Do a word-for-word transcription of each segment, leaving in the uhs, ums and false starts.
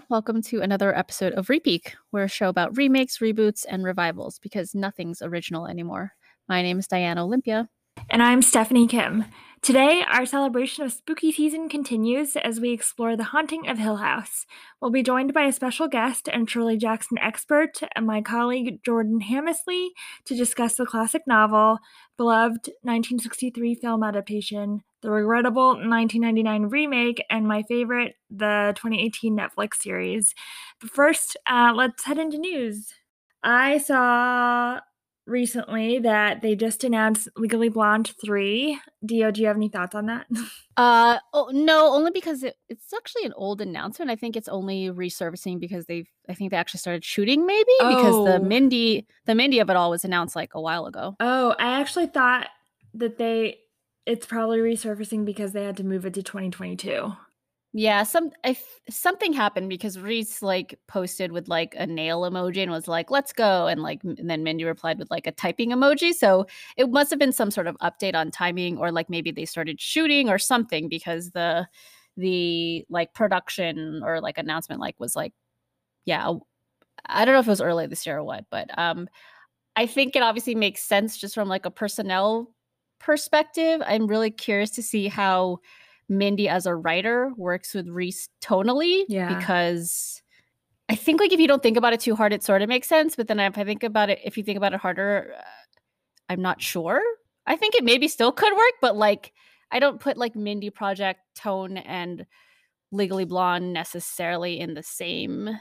Welcome to another episode of Repeak. We're a show about remakes, reboots, and revivals because nothing's original anymore. My name is Diana Olympia. And I'm Stephanie Kim. Today, our celebration of spooky season continues as we explore The Haunting of Hill House. We'll be joined by a special guest and Shirley Jackson expert and my colleague Jordan Hammersley to discuss the classic novel, beloved nineteen sixty-three film adaptation, the regrettable nineteen ninety-nine remake, and my favorite, the twenty eighteen Netflix series. But first, uh, let's head into news. I saw recently that they just announced Legally Blonde three. Dio, do you have any thoughts on that? Uh oh no, only because it, it's actually an old announcement. I think it's only resurfacing because they've I think they actually started shooting maybe oh. because the Mindy the Mindy of it all was announced like a while ago. Oh, I actually thought that they it's probably resurfacing because they had to move it to twenty twenty-two. Yeah, some if something happened because Reese like posted with like a nail emoji and was like, "Let's go," and like and then Mindy replied with like a typing emoji. So it must have been some sort of update on timing, or like maybe they started shooting or something because the the like production or like announcement like was like, yeah, I don't know if it was early this year or what, but um, I think it obviously makes sense just from like a personnel perspective. I'm really curious to see how Mindy as a writer works with Reese tonally, yeah. because I think like if you don't think about it too hard, it sort of makes sense. But then if I think about it, if you think about it harder, uh, I'm not sure. I think it maybe still could work, but like I don't put like Mindy Project tone and Legally Blonde necessarily in the same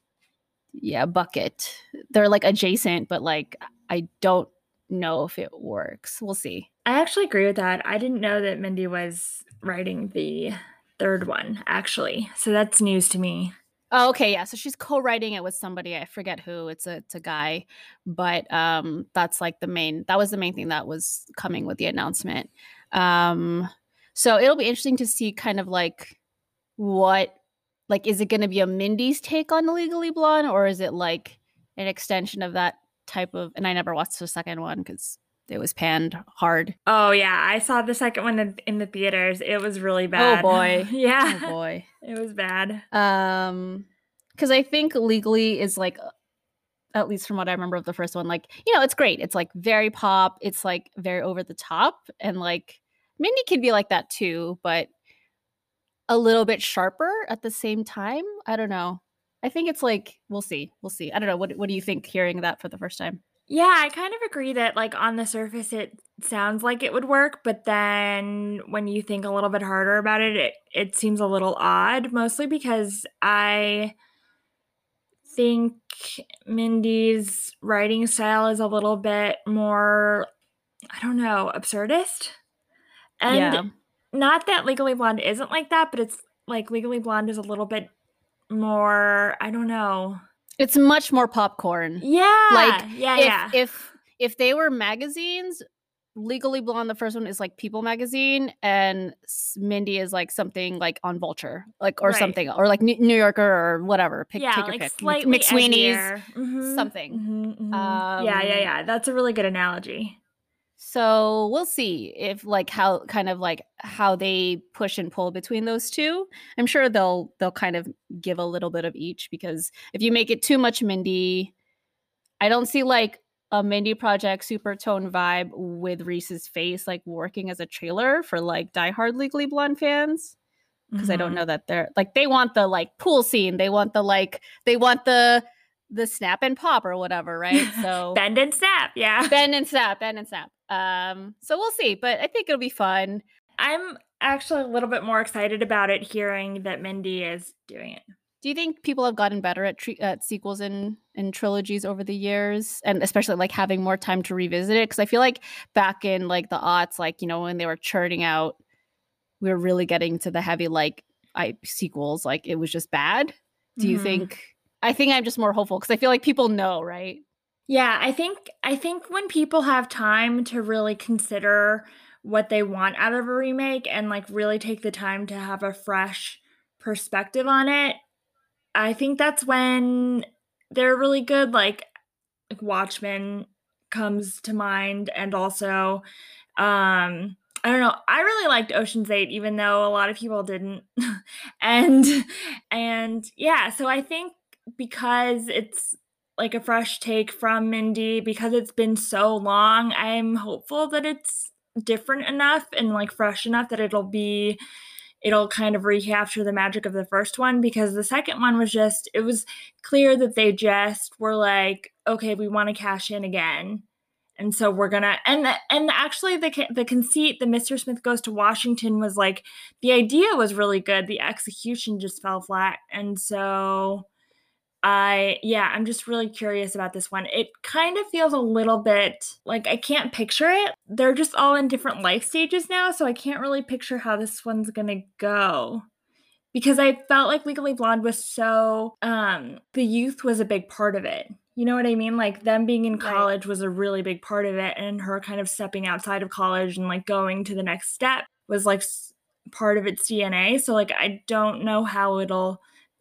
yeah bucket. They're like adjacent, but like I don't know if it works. We'll see. I actually agree with that. I didn't know that Mindy was writing the third one, actually. So that's news to me. Oh, okay, yeah. So she's co-writing it with somebody. I forget who. It's a it's a guy, but um, that's like the main. That was the main thing that was coming with the announcement. Um, so it'll be interesting to see kind of like what, like, is it going to be a Mindy's take on Legally Blonde, or is it like an extension of that type of? And I never watched the second one because it was panned hard. Oh, yeah. I saw the second one in, in the theaters. It was really bad. Oh, boy. yeah. Oh, boy. It was bad. Um, because I think Legally is like, at least from what I remember of the first one, like, you know, it's great. It's like very pop. It's like very over the top. And like Mindy can be like that too, but a little bit sharper at the same time. I don't know. I think it's like, we'll see. We'll see. I don't know. What, what do you think hearing that for the first time? Yeah, I kind of agree that, like, on the surface, it sounds like it would work, but then when you think a little bit harder about it, it, it seems a little odd, mostly because I think Mindy's writing style is a little bit more, I don't know, absurdist. And yeah. not that Legally Blonde isn't like that, but it's like Legally Blonde is a little bit more, I don't know. It's much more popcorn. Yeah. Like, yeah, if, yeah. If if they were magazines, Legally Blonde, the first one, is like People magazine, and Mindy is like something like on Vulture, like or right. something, or like New Yorker or whatever. Pick, yeah, take your like pick. Slightly McSweeney's, mm-hmm. something. Mm-hmm, mm-hmm. Um, yeah, yeah, yeah. That's a really good analogy. So we'll see if like how kind of like how they push and pull between those two. I'm sure they'll they'll kind of give a little bit of each, because if you make it too much Mindy, I don't see like a Mindy Project super tone vibe with Reese's face like working as a trailer for like diehard Legally Blonde fans, because mm-hmm. I don't know that they're like they want the like pool scene, they want the like they want the the snap and pop or whatever, right? So bend and snap, yeah, bend and snap, bend and snap. Um, so we'll see, but I think it'll be fun. I'm actually a little bit more excited about it hearing that Mindy is doing it. Do you think people have gotten better at, tre- at sequels and, and trilogies over the years, and especially like having more time to revisit it? Because I feel like back in like the aughts, like, you know, when they were churning out, we were really getting to the heavy like I sequels. Like it was just bad. Do mm-hmm. you think? I think I'm just more hopeful because I feel like people know, right? Yeah, I think I think when people have time to really consider what they want out of a remake and like really take the time to have a fresh perspective on it, I think that's when they're really good. Like, like Watchmen comes to mind, and also um, I don't know. I really liked Ocean's Eight, even though a lot of people didn't. and and yeah, so I think because it's like a fresh take from Mindy, because it's been so long, I'm hopeful that it's different enough and like fresh enough that it'll be it'll kind of recapture the magic of the first one, because the second one was just, it was clear that they just were like, okay, we want to cash in again. And so we're gonna, and the, and actually the the conceit, the Mister Smith Goes to Washington was like, the idea was really good. The execution just fell flat. And so I, yeah, I'm just really curious about this one. It kind of feels a little bit like I can't picture it. They're just all in different life stages now, so I can't really picture how this one's gonna go. Because I felt like Legally Blonde was so, um, the youth was a big part of it. You know what I mean? Like them being in college right. was a really big part of it, and her kind of stepping outside of college and like going to the next step was like part of its D N A. So like I don't know how it'll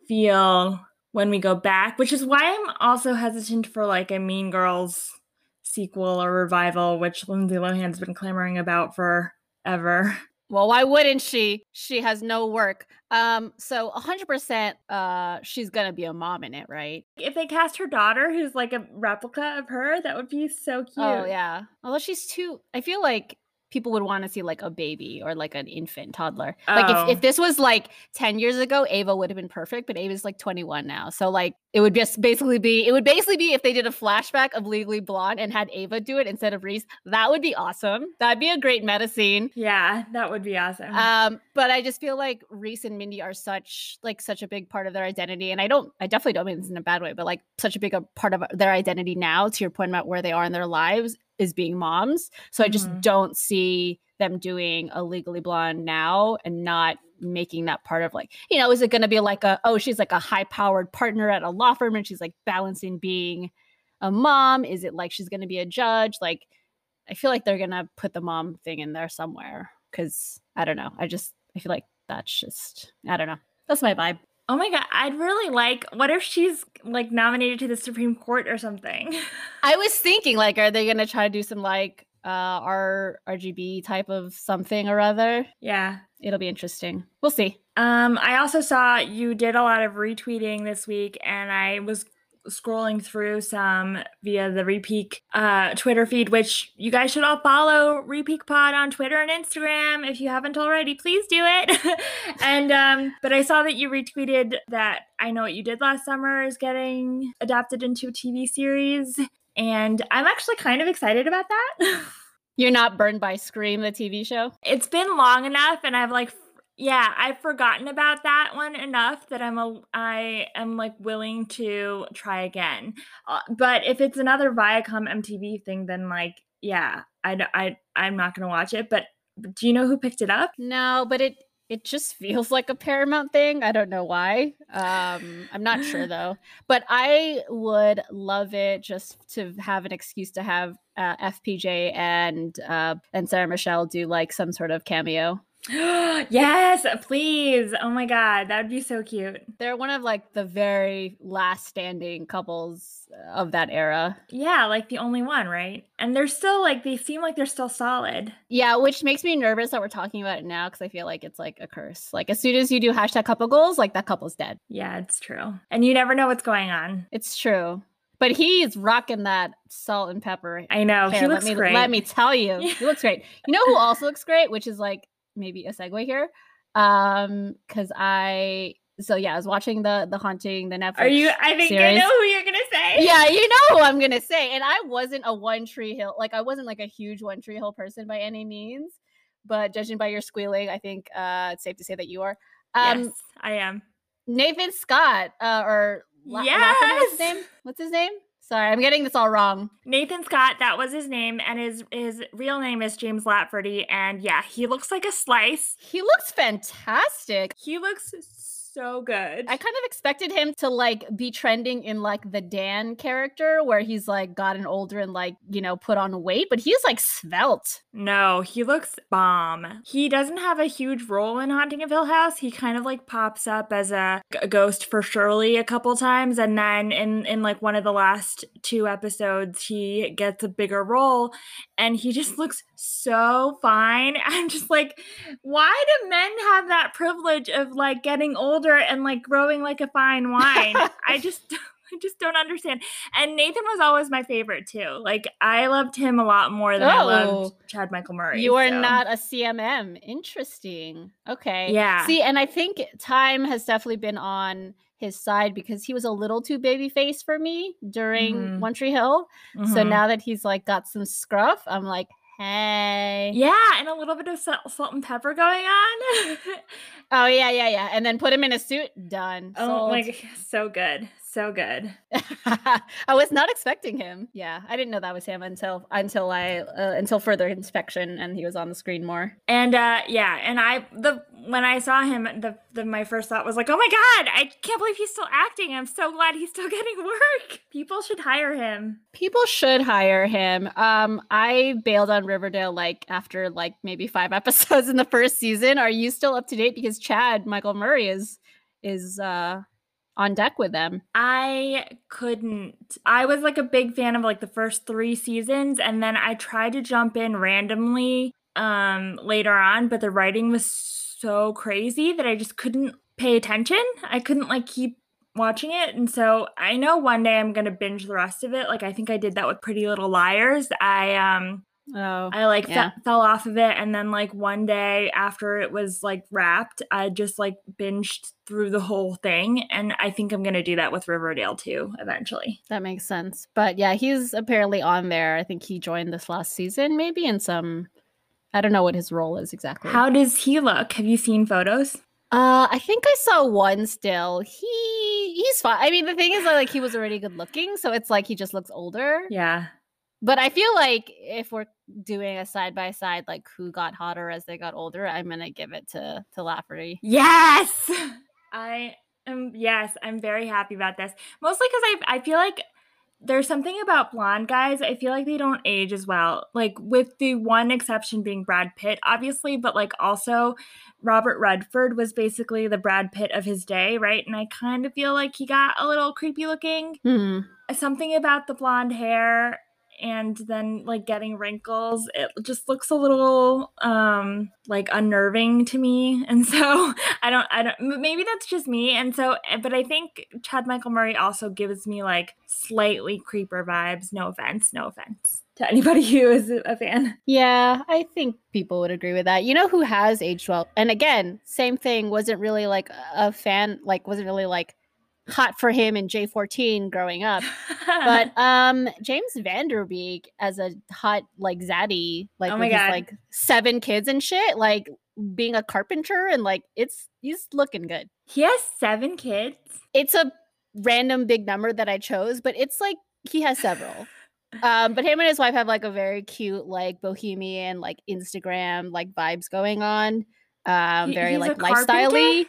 feel when we go back, which is why I'm also hesitant for like a Mean Girls sequel or revival, which Lindsay Lohan's been clamoring about forever. Well, why wouldn't she? She has no work. Um, so one hundred percent uh, she's going to be a mom in it, right? If they cast her daughter, who's like a replica of her, that would be so cute. Oh, yeah. Although she's too, I feel like people would want to see like a baby or like an infant toddler. Oh. Like if, if this was like ten years ago, Ava would have been perfect, but Ava's like twenty-one now. So like it would just basically be, it would basically be if they did a flashback of Legally Blonde and had Ava do it instead of Reese. That would be awesome. That'd be a great meta scene. Yeah, that would be awesome. Um, but I just feel like Reese and Mindy are such like such a big part of their identity. And I don't, I definitely don't mean this in a bad way, but like such a big a part of their identity now, to your point about where they are in their lives, is being moms. So mm-hmm. I just don't see them doing a Legally Blonde now and not making that part of like, you know, is it going to be like a, oh, she's like a high powered partner at a law firm and she's like balancing being a mom? Is it like she's going to be a judge? Like, I feel like they're going to put the mom thing in there somewhere, because I don't know. I just, I feel like that's just, I don't know. That's my vibe. Oh my God, I'd really like, what if she's like nominated to the Supreme Court or something? I was thinking like, are they going to try to do some like uh, R- RGB type of something or other? Yeah. It'll be interesting. We'll see. Um, I also saw you did a lot of retweeting this week, and I was scrolling through some via the Repeak uh, Twitter feed, which you guys should all follow Repeak Pod on Twitter and Instagram. If you haven't already, please do it. and um, but I saw that you retweeted that I Know What You Did Last Summer is getting adapted into a T V series, and I'm actually kind of excited about that. You're not burned by Scream, the T V show? It's been long enough, and I've like Yeah, I've forgotten about that one enough that I'm a, I am like willing to try again. Uh, but if it's another Viacom M T V thing, then like, yeah, I, I, I'm not going to watch it. But, but do you know who picked it up? No, but it, it just feels like a Paramount thing. I don't know why. Um, I'm not sure though. But I would love it just to have an excuse to have uh, F P J and uh, and Sarah Michelle do like some sort of cameo. Yes, please. Oh my God, that would be so cute. They're one of like the very last standing couples of that era. Yeah, like the only one, right? And they're still like, they seem like they're still solid. Yeah, which makes me nervous that we're talking about it now, because I feel like it's like a curse. Like as soon as you do hashtag couple goals, like that couple's dead. Yeah, it's true. And you never know what's going on. It's true. But he's rocking that salt and pepper. I know. hair. He looks let me, great. Let me tell you. He looks great. You know who also looks great, which is like maybe a segue here? Um, because I so yeah, I was watching the the Haunting, the Netflix. Are you? I think series. I know who you're gonna say. Yeah, you know who I'm gonna say. And I wasn't a One Tree Hill, like I wasn't like a huge One Tree Hill person by any means, but judging by your squealing, I think uh, it's safe to say that you are. Um, yes, I am. Nathan Scott, uh, or La- yes, what's his name? What's his name? Sorry, I'm getting this all wrong. Nathan Scott, that was his name, and his his real name is James Latverty, and yeah, he looks like a slice. He looks fantastic. He looks so good. I kind of expected him to like be trending in like the Dan character where he's like gotten older and like, you know, put on weight, but he's like svelte. No, he looks bomb. He doesn't have a huge role in Haunting of Hill House. He kind of like pops up as a, a ghost for Shirley a couple times, and then in in like one of the last two episodes he gets a bigger role and he just looks so fine. I'm just like, why do men have that privilege of like getting older and like growing like a fine wine? I just I just don't understand. And Nathan was always my favorite too. Like I loved him a lot more than oh, I loved Chad Michael Murray. You are so. not a C M M. Interesting. Okay. Yeah. See, and I think time has definitely been on his side because he was a little too baby face for me during mm-hmm. One Tree Hill. Mm-hmm. So now that he's like got some scruff, I'm like, hey. Yeah, and a little bit of salt, salt and pepper going on. Oh, yeah, yeah, yeah. And then put him in a suit. Done. Oh, Sold. Like, so good. So good. I was not expecting him. Yeah, I didn't know that was him until until I uh, until further inspection, and he was on the screen more. And uh, yeah, and I the when I saw him, the, the my first thought was like, oh my god, I can't believe he's still acting. I'm so glad he's still getting work. People should hire him. People should hire him. Um, I bailed on Riverdale like after like maybe five episodes in the first season. Are you still up to date? Because Chad Michael Murray is is uh. on deck with them. I couldn't. I was like a big fan of like the first three seasons, and then I tried to jump in randomly um later on, but the writing was so crazy that I just couldn't pay attention. I couldn't like keep watching it, and so I know one day I'm gonna binge the rest of it. Like I think I did that with Pretty Little Liars. I um Oh, I like yeah. fe- fell off of it, and then like one day after it was like wrapped, I just like binged through the whole thing, and I think I'm gonna do that with Riverdale too eventually. That makes sense. But yeah, he's apparently on there. I think he joined this last season, maybe in some. I don't know what his role is exactly. How does he look? Have you seen photos? Uh, I think I saw one still. He he's fine. I mean, the thing is that like he was already good looking, so it's like he just looks older. Yeah. But I feel like if we're doing a side by side, like who got hotter as they got older, I'm gonna give it to to Lafferty. Yes, I am. Yes, I'm very happy about this. Mostly because I I feel like there's something about blonde guys. I feel like they don't age as well. Like with the one exception being Brad Pitt, obviously, but like also Robert Redford was basically the Brad Pitt of his day, right? And I kind of feel like he got a little creepy looking. Mm-hmm. Something about the blonde hair. And then like getting wrinkles, it just looks a little um like unnerving to me. And so I don't I don't maybe that's just me. And so but I think Chad Michael Murray also gives me like slightly creeper vibes. No offense, no offense to anybody who is a fan. Yeah, I think people would agree with that. You know who has aged well? And again, same thing, wasn't really like a fan, like wasn't really like hot for him in J fourteen growing up. But um James Van Der Beek as a hot like zaddy, like oh with my his God. like seven kids and shit, like being a carpenter, and like it's he's looking good. He has seven kids. It's a random big number that I chose, but it's like he has several. Um, but him and his wife have like a very cute, like bohemian, like Instagram, like vibes going on. Um, He- very he's like a carpenter? lifestyle-y.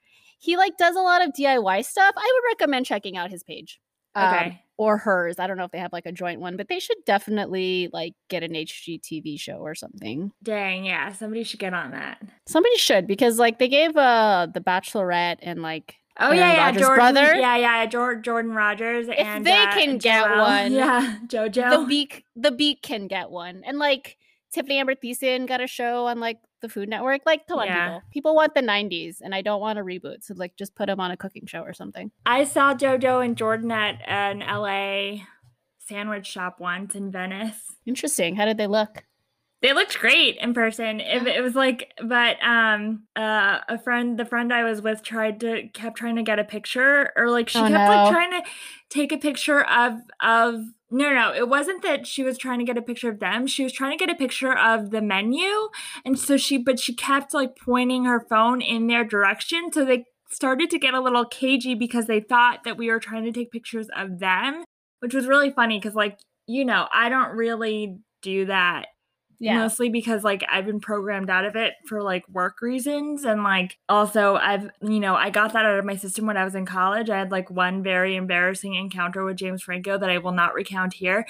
He like does a lot of D I Y stuff. I would recommend checking out his page. Um, Okay. or hers. I don't know if they have like a joint one, but they should definitely like get an H G T V show or something. Dang, yeah, somebody should get on that. Somebody should, because like they gave uh the Bachelorette and like Oh Aaron yeah, yeah, Rodgers' Jordan. brother. Yeah, yeah, Jordan, Jordan Rogers. If and they uh, can get Joel. one, yeah, JoJo. the Beak the Beak can get one. And like Tiffany Amber Thiessen got a show on like the Food Network. Like, come on, Yeah. people. People want the nineties, and I don't want a reboot. So like just put them on a cooking show or something. I saw JoJo and Jordan at an L A sandwich shop once in Venice. Interesting. How did they look? They looked great in person. It, it was like, but um, uh, a friend, the friend I was with, tried to kept trying to get a picture, or like she Oh, kept no. like trying to take a picture of of. No, no, it wasn't that she was trying to get a picture of them. She was trying to get a picture of the menu, and so she, but she kept like pointing her phone in their direction. So they started to get a little cagey because they thought that we were trying to take pictures of them, which was really funny because, like, you know, I don't really do that Yeah. Mostly because like I've been programmed out of it for like work reasons. And like also I've, you know, I got that out of my system when I was in college. I had like one very embarrassing encounter with James Franco that I will not recount here.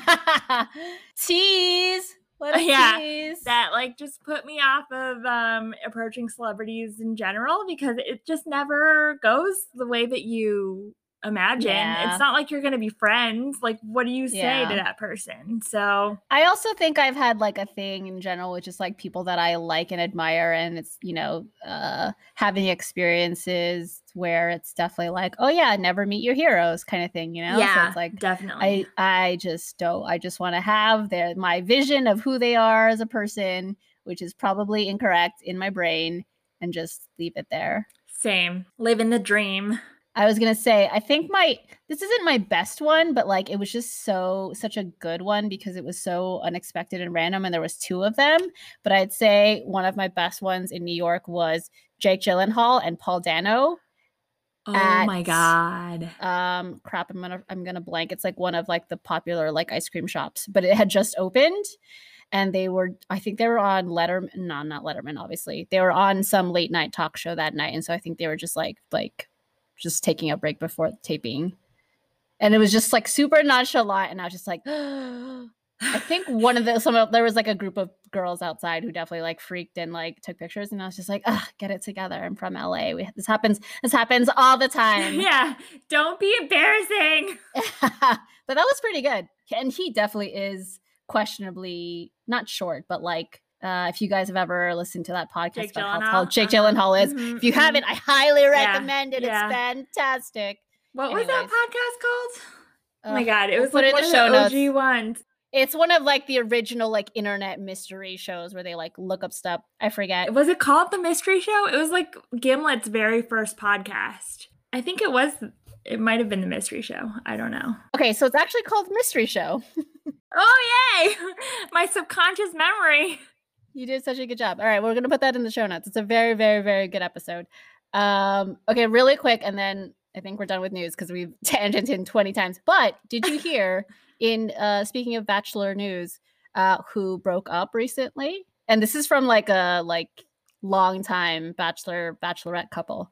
Tease. What a Yeah, tease. that like just put me off of um approaching celebrities in general because it just never goes the way that you imagine. Yeah. It's not like you're going to be friends. Like, what do you say Yeah. to that person? So I also think I've had like a thing in general with just like people that I like and admire, and it's, you know, uh, having experiences where it's definitely like, oh yeah, never meet your heroes kind of thing, you know? yeah, so it's like, definitely. I, I just don't, I just want to have their, my vision of who they are as a person, which is probably incorrect in my brain, and just leave it there. Same. Living the dream. I was gonna say, I think my this isn't my best one, but like it was just so such a good one because it was so unexpected and random, and there was two of them. But I'd say one of my best ones in New York was Jake Gyllenhaal and Paul Dano. Oh at, my god. Um, crap, I'm gonna I'm gonna blank. It's like one of like the popular like ice cream shops, but it had just opened. And they were, I think they were on Letterman, no, not Letterman, obviously. They were on some late night talk show that night, and so I think they were just like like. just taking a break before taping, and it was just like super nonchalant, and I was just like I think one of the some of, there was like a group of girls outside who definitely like freaked and like took pictures, and I was just like, ugh, get it together, I'm from L A, we, this happens this happens all the time. Yeah, don't be embarrassing. But that was pretty good, and he definitely is questionably not short, but like Uh, if you guys have ever listened to that podcast Jake about Gyllenhaal? how tall Jake Uh-huh. Gyllenhaal is, Mhm, if you mhm. haven't, I highly Yeah, recommend it. yeah. It's fantastic. What was that Anyways. podcast called? Oh my Ugh, god, it we'll was put like it in one the of show the O notes. G ones. It's one of like the original like internet mystery shows where they like look up stuff. I forget. Was it called The Mystery Show? It was like Gimlet's very first podcast. I think it was, it might have been The Mystery Show. I don't know. Okay, so it's actually called Mystery Show. Oh, yay! My subconscious memory. You did such a good job. All right, we're going to put that in the show notes. It's a very, very, very good episode. Um, okay, really quick, and then I think we're done with news because we've tangented twenty times. But did you hear, in uh, speaking of Bachelor news, uh, who broke up recently? And this is from like a like long time Bachelor Bachelorette couple.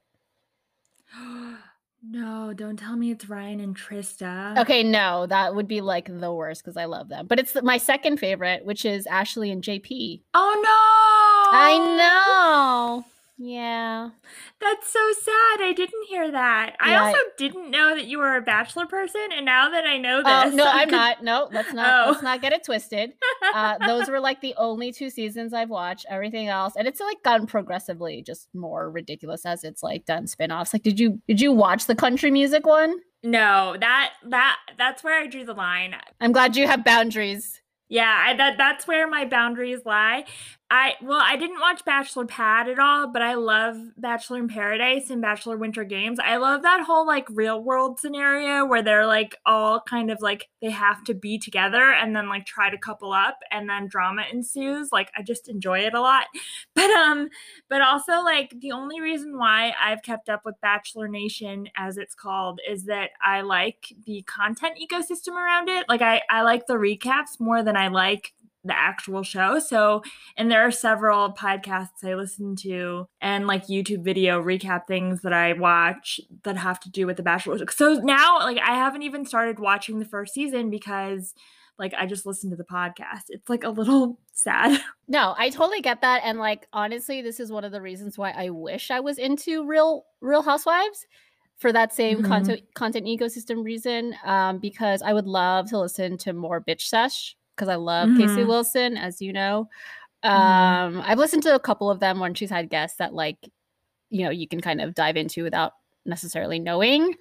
No, don't tell me it's Ryan and Trista. Okay, no, that would be like the worst because I love them. But it's my second favorite, which is Ashley and J P. Oh no! I know. Yeah. That's so sad. I didn't hear that. I Yeah, also I- didn't know that you were a Bachelor person, and now that I know this, Oh no, I I'm could- not. No, let's not. Oh. Let's not get it twisted. Uh, those were like the only two seasons I've watched. Everything else, and it's like gotten progressively just more ridiculous as it's like done spinoffs. Like, did you did you watch the country music one? No, that that that's where I drew the line. I'm glad you have boundaries. Yeah, I, that that's where my boundaries lie. I well, I didn't watch Bachelor Pad at all, but I love Bachelor in Paradise and Bachelor Winter Games. I love that whole like real world scenario where they're like all kind of like they have to be together and then like try to couple up and then drama ensues. Like I just enjoy it a lot. But um but also like the only reason why I've kept up with Bachelor Nation as it's called is that I like the content ecosystem around it. Like I I like the recaps more than I like the actual show. So, and there are several podcasts I listen to and like YouTube video recap things that I watch that have to do with The Bachelor. So now, like, I haven't even started watching the first season because, like, I just listened to the podcast. It's like a little sad. No, I totally get that, and like honestly, this is one of the reasons why I wish I was into Real Real Housewives. For that same Mhm. content content ecosystem reason, um, because I would love to listen to more Bitch Sesh because I love Casey Mhm. Wilson, as you know. Mhm. Um, I've listened to a couple of them when she's had guests that like, you know, you can kind of dive into without necessarily knowing.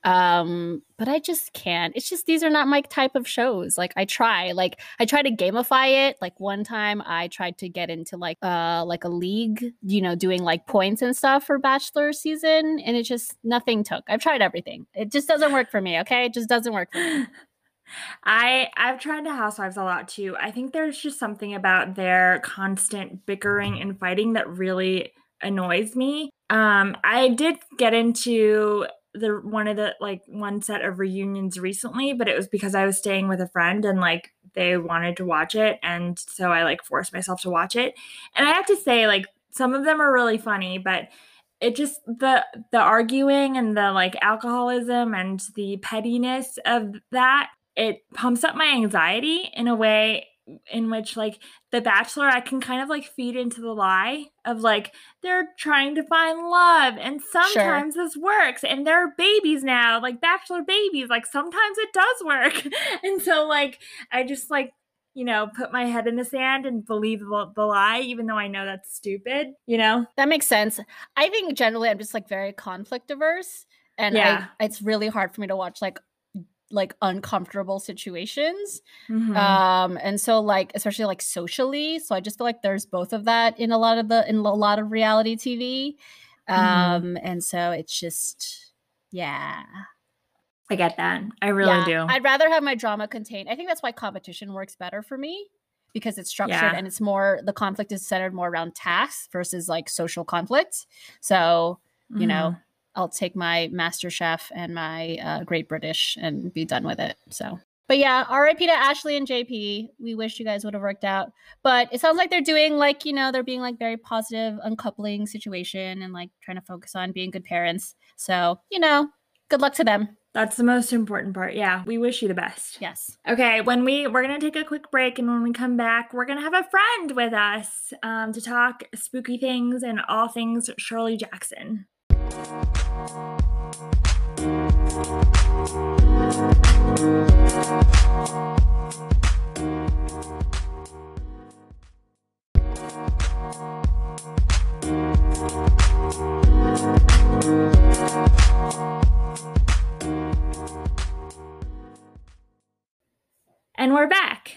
Um, but I just can't. It's just these are not my type of shows. Like I try, like I try to gamify it. Like one time I tried to get into like uh like a league, you know, doing like points and stuff for Bachelor season, and it just nothing took. I've tried everything. It just doesn't work for me, okay? It just doesn't work for me. I I've tried the Housewives a lot too. I think there's just something about their constant bickering and fighting that really annoys me. Um, I did get into the one of the like one set of reunions recently, but it was because I was staying with a friend and like they wanted to watch it. And so I like forced myself to watch it. And I have to say, like, some of them are really funny, but it just, the the arguing and the like alcoholism and the pettiness of that, it pumps up my anxiety in a way in which, like, The Bachelor, I can kind of like feed into the lie of like, they're trying to find love and sometimes sure. this works and they're babies now, like Bachelor babies, like sometimes it does work. And so like, I just like, you know, put my head in the sand and believe the, the lie, even though I know that's stupid, you know? That makes sense. I think generally I'm just like very conflict averse, and yeah. I, it's really hard for me to watch like like uncomfortable situations. Mm-hmm. Um, and so like, especially like socially. So I just feel like there's both of that in a lot of the, in a lot of reality T V. Um, mm-hmm. And so it's just, yeah. I get that. I really yeah. do. I'd rather have my drama contained. I think that's why competition works better for me, because it's structured yeah. and it's more, the conflict is centered more around tasks versus like social conflict. So, you mm-hmm. know, I'll take my MasterChef and my uh, Great British and be done with it. So, but yeah, R I P to Ashley and J P. We wish you guys would have worked out, but it sounds like they're doing like, you know, they're being like very positive uncoupling situation and like trying to focus on being good parents. So, you know, good luck to them. That's the most important part. Yeah, we wish you the best. Yes. Okay, when we, we're going to take a quick break, and when we come back, we're going to have a friend with us um, to talk spooky things and all things Shirley Jackson. And we're back.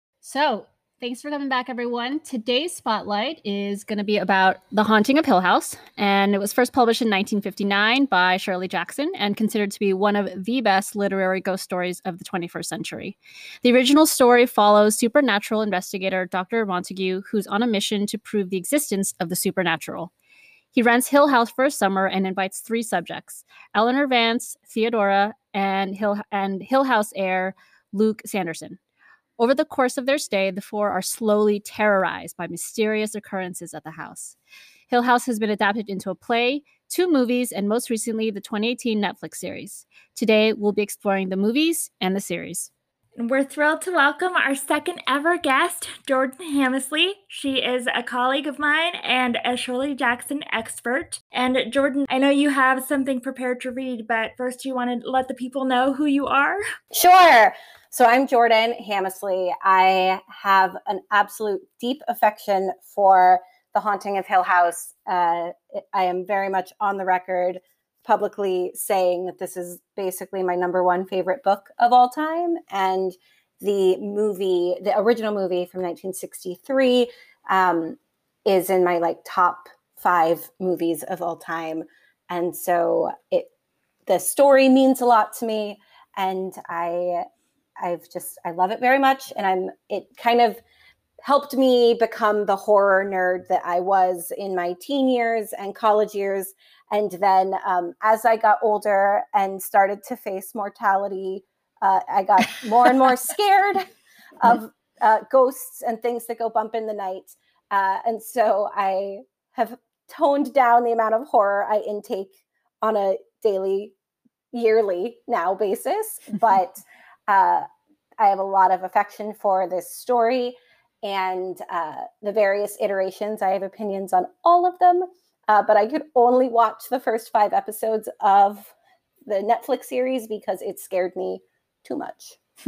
So thanks for coming back, everyone. Today's spotlight is going to be about The Haunting of Hill House, and it was first published in nineteen fifty-nine by Shirley Jackson and considered to be one of the best literary ghost stories of the twenty-first century. The original story follows supernatural investigator Doctor Montague, who's on a mission to prove the existence of the supernatural. He rents Hill House for a summer and invites three subjects: Eleanor Vance, Theodora, and Hill, and Hill House heir Luke Sanderson. Over the course of their stay, the four are slowly terrorized by mysterious occurrences at the house. Hill House has been adapted into a play, two movies, and most recently, the twenty eighteen Netflix series. Today, we'll be exploring the movies and the series. We're thrilled to welcome our second ever guest, Jordan Hammersley. She is a colleague of mine and a Shirley Jackson expert. And Jordan, I know you have something prepared to read, but first you want to let the people know who you are? Sure. So I'm Jordan Hammersley. I have an absolute deep affection for The Haunting of Hill House. Uh, I am very much on the record publicly saying that this is basically my number one favorite book of all time. And the movie, the original movie from nineteen sixty-three, um, is in my like top five movies of all time. And so it, the story means a lot to me. And I, I've just, I love it very much. And I'm, it kind of helped me become the horror nerd that I was in my teen years and college years. And then um, as I got older and started to face mortality, uh, I got more and more scared of uh, ghosts and things that go bump in the night. Uh, and so I have toned down the amount of horror I intake on a daily, yearly now basis. But uh, I have a lot of affection for this story and uh, the various iterations. I have opinions on all of them. Uh, but I could only watch the first five episodes of the Netflix series because it scared me too much.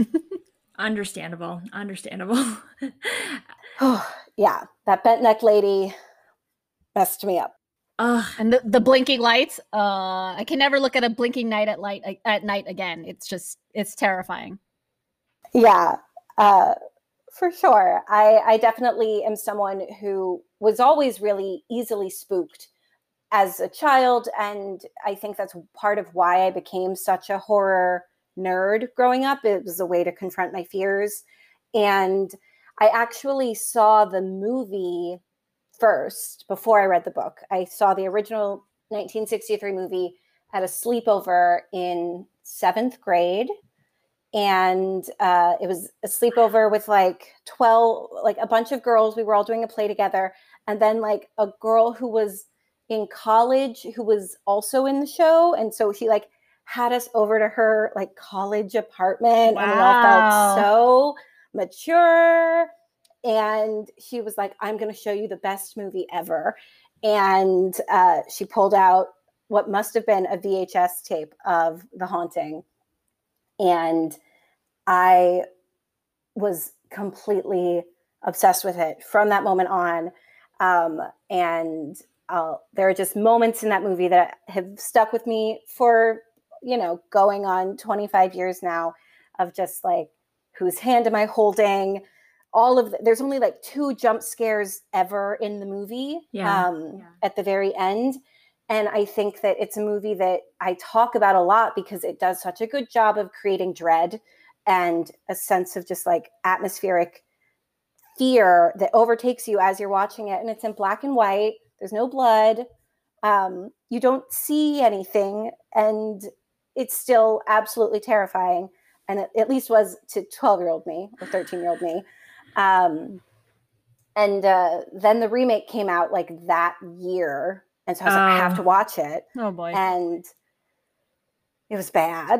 Understandable. Understandable. Oh, yeah. That bent neck lady messed me up. Uh, and the, the blinking lights. Uh, I can never look at a blinking night at light at night again. It's just, it's terrifying. Yeah. Uh, For sure. I, I definitely am someone who was always really easily spooked as a child. And I think that's part of why I became such a horror nerd growing up. It was a way to confront my fears. And I actually saw the movie first before I read the book. I saw the original nineteen sixty-three movie at a sleepover in seventh grade. and uh, it was a sleepover with like twelve, like a bunch of girls. We were all doing a play together. And then like a girl who was in college who was also in the show. And so she like had us over to her like college apartment. Wow. And we all felt so mature. And she was like, I'm going to show you the best movie ever. And uh, she pulled out what must have been a V H S tape of The Haunting. And I was completely obsessed with it from that moment on. Um, and uh, there are just moments in that movie that have stuck with me for, you know, going on twenty-five years now, of just like, whose hand am I holding? All of the, there's only like two jump scares ever in the movie, yeah. Um, yeah. at the very end. And I think that it's a movie that I talk about a lot because it does such a good job of creating dread and a sense of just like atmospheric fear that overtakes you as you're watching it. And it's in black and white. There's no blood. Um, you don't see anything. And it's still absolutely terrifying. And it at least was to twelve-year-old me or thirteen-year-old me. Um, and uh, then the remake came out like that year. And so I was oh. like, I have to watch it. Oh, boy. And it was bad.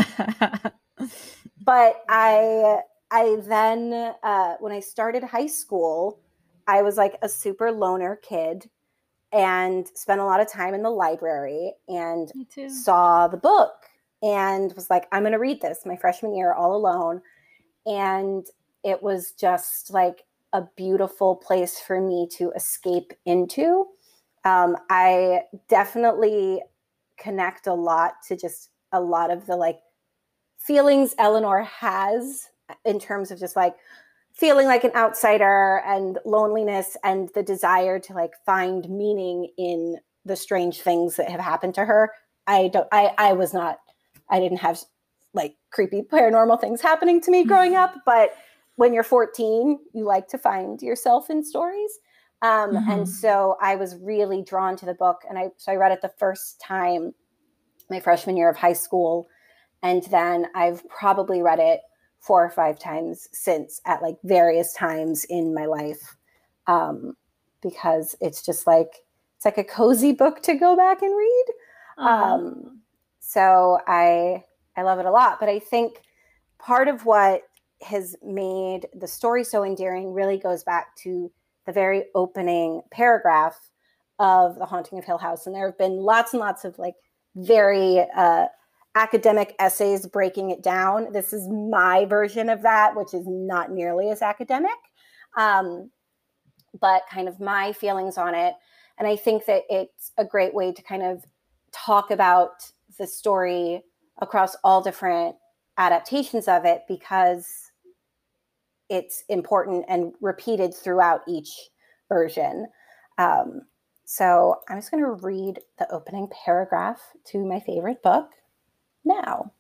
But I... I then, uh, when I started high school, I was like a super loner kid and spent a lot of time in the library and saw the book and was like, I'm going to read this my freshman year all alone. And it was just like a beautiful place for me to escape into. Um, I definitely connect a lot to just a lot of the like feelings Eleanor has in terms of just like feeling like an outsider and loneliness and the desire to like find meaning in the strange things that have happened to her. I don't, I, I was not, I didn't have like creepy paranormal things happening to me growing up, but when you're fourteen, you like to find yourself in stories. Um, mm-hmm. And so I was really drawn to the book. And I, so I read it the first time my freshman year of high school. And then I've probably read it four or five times since at like various times in my life. Um, because it's just like, it's like a cozy book to go back and read. Um, so I, I love it a lot, but I think part of what has made the story so endearing really goes back to the very opening paragraph of The Haunting of Hill House. And there have been lots and lots of like very, uh, academic essays breaking it down. This is my version of that, which is not nearly as academic, um, but kind of my feelings on it. And I think that it's a great way to kind of talk about the story across all different adaptations of it because it's important and repeated throughout each version. Um, so I'm just going to read the opening paragraph to my favorite book now.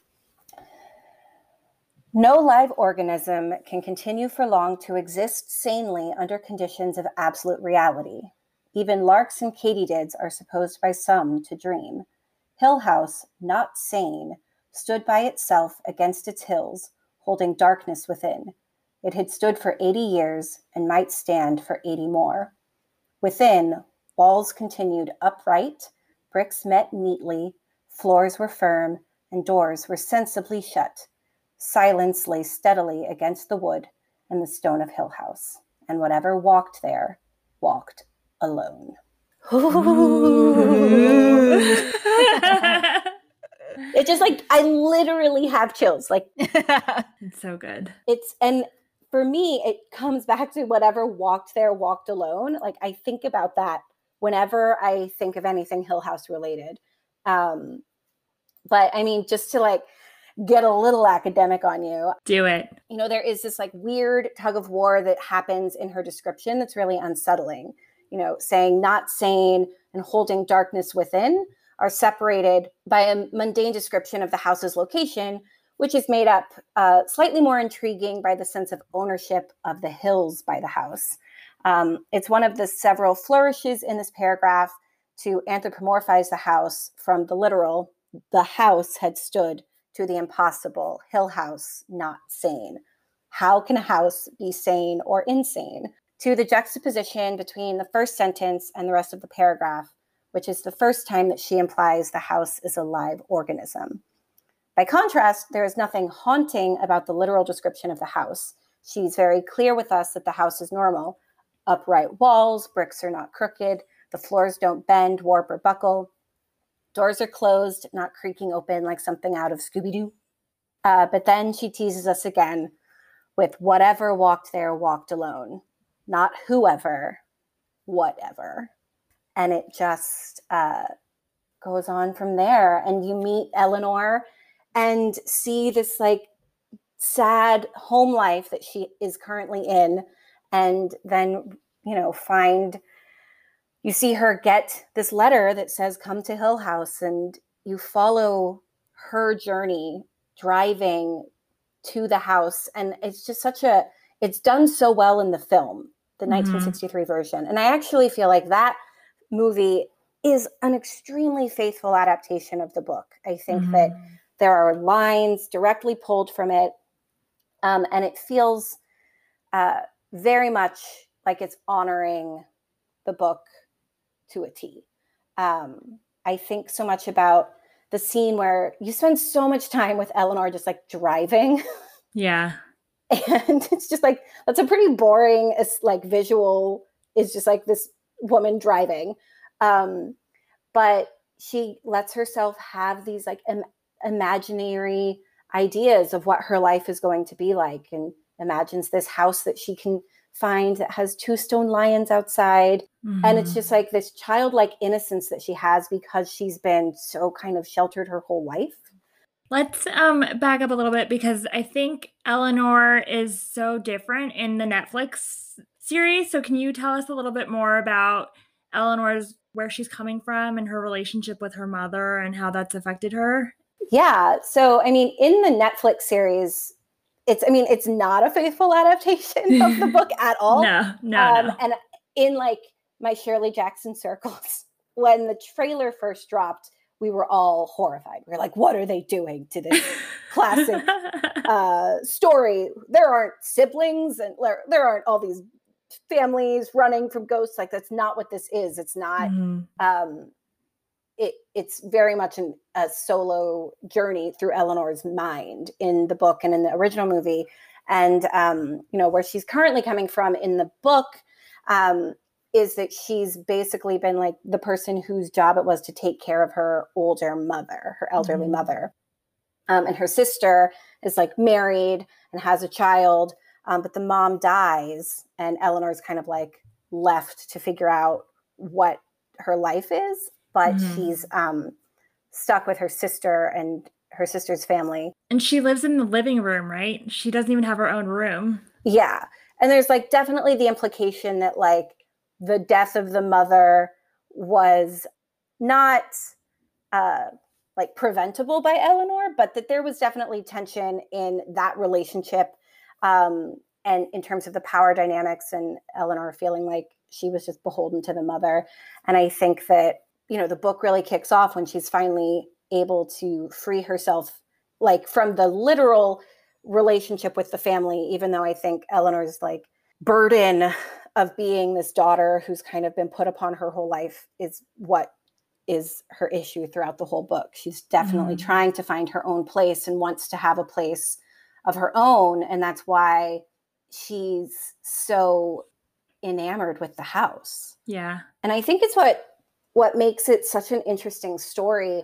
No live organism can continue for long to exist sanely under conditions of absolute reality. Even larks and katydids are supposed by some to dream. Hill House, not sane, stood by itself against its hills, holding darkness within. It had stood for eighty years and might stand for eighty more. Within, walls continued upright, bricks met neatly, floors were firm, and doors were sensibly shut. Silence lay steadily against the wood and the stone of Hill House, and whatever walked there, walked alone. It just like, I literally have chills. Like, it's so good. It's, and for me, it comes back to whatever walked there, walked alone. Like, I think about that whenever I think of anything Hill House related. Um, but I mean, just to like get a little academic on you. Do it. You know, there is this like weird tug of war that happens in her description that's really unsettling. You know, saying not sane and holding darkness within are separated by a mundane description of the house's location, which is made up uh, slightly more intriguing by the sense of ownership of the hills by the house. Um, it's one of the several flourishes in this paragraph to anthropomorphize the house from the literal, the house had stood to the impossible, Hill House not sane. How can a house be sane or insane? To the juxtaposition between the first sentence and the rest of the paragraph, which is the first time that she implies the house is a live organism. By contrast, there is nothing haunting about the literal description of the house. She's very clear with us that the house is normal. Upright walls, bricks are not crooked, the floors don't bend, warp, or buckle. Doors are closed, not creaking open like something out of Scooby-Doo. Uh, but then she teases us again with whatever walked there walked alone. Not whoever, whatever. And it just uh, goes on from there. And you meet Eleanor and see this like sad home life that she is currently in. And then, you know, find, you see her get this letter that says, come to Hill House. And you follow her journey driving to the house. And it's just such a, it's done so well in the film, the mm-hmm. nineteen sixty-three version. And I actually feel like that movie is an extremely faithful adaptation of the book. I think mm-hmm. that there are lines directly pulled from it. Um, and it feels uh, very much like it's honoring the book to a T. Um, I think so much about the scene where you spend so much time with Eleanor just like driving. Yeah. And it's just like, that's a pretty boring, it's like visual, is just like this woman driving. Um, but she lets herself have these like im- imaginary ideas of what her life is going to be like, and imagines this house that she can find that has two stone lions outside. Mm-hmm. And it's just like this childlike innocence that she has because she's been so kind of sheltered her whole life. Let's um, back up a little bit, because I think Eleanor is so different in the Netflix series. So can you tell us a little bit more about Eleanor's, where she's coming from and her relationship with her mother and how that's affected her? Yeah. So, I mean, in the Netflix series, it's, I mean, it's not a faithful adaptation of the book at all. No, no, um, no. And in like my Shirley Jackson circles, when the trailer first dropped, we were all horrified. We were like, what are they doing to this classic uh, story? There aren't siblings and there aren't all these families running from ghosts. Like, that's not what this is. It's not, mm-hmm. um, it, it's very much an, a solo journey through Eleanor's mind in the book and in the original movie. And, um, you know, where she's currently coming from in the book, um, is that she's basically been like the person whose job it was to take care of her older mother, her elderly mm-hmm. mother. Um, and her sister is like married and has a child, um, but the mom dies and Eleanor's kind of like left to figure out what her life is, but mm-hmm. she's um, stuck with her sister and her sister's family. And she lives in the living room, right? She doesn't even have her own room. Yeah. And there's like definitely the implication that like the death of the mother was not uh, like preventable by Eleanor, but that there was definitely tension in that relationship. Um, and in terms of the power dynamics and Eleanor feeling like she was just beholden to the mother. And I think that, you know, the book really kicks off when she's finally able to free herself, like from the literal relationship with the family, even though I think Eleanor's like burden of being this daughter who's kind of been put upon her whole life is what is her issue throughout the whole book. She's definitely mm. trying to find her own place and wants to have a place of her own. And that's why she's so enamored with the house. Yeah. And I think it's what, what makes it such an interesting story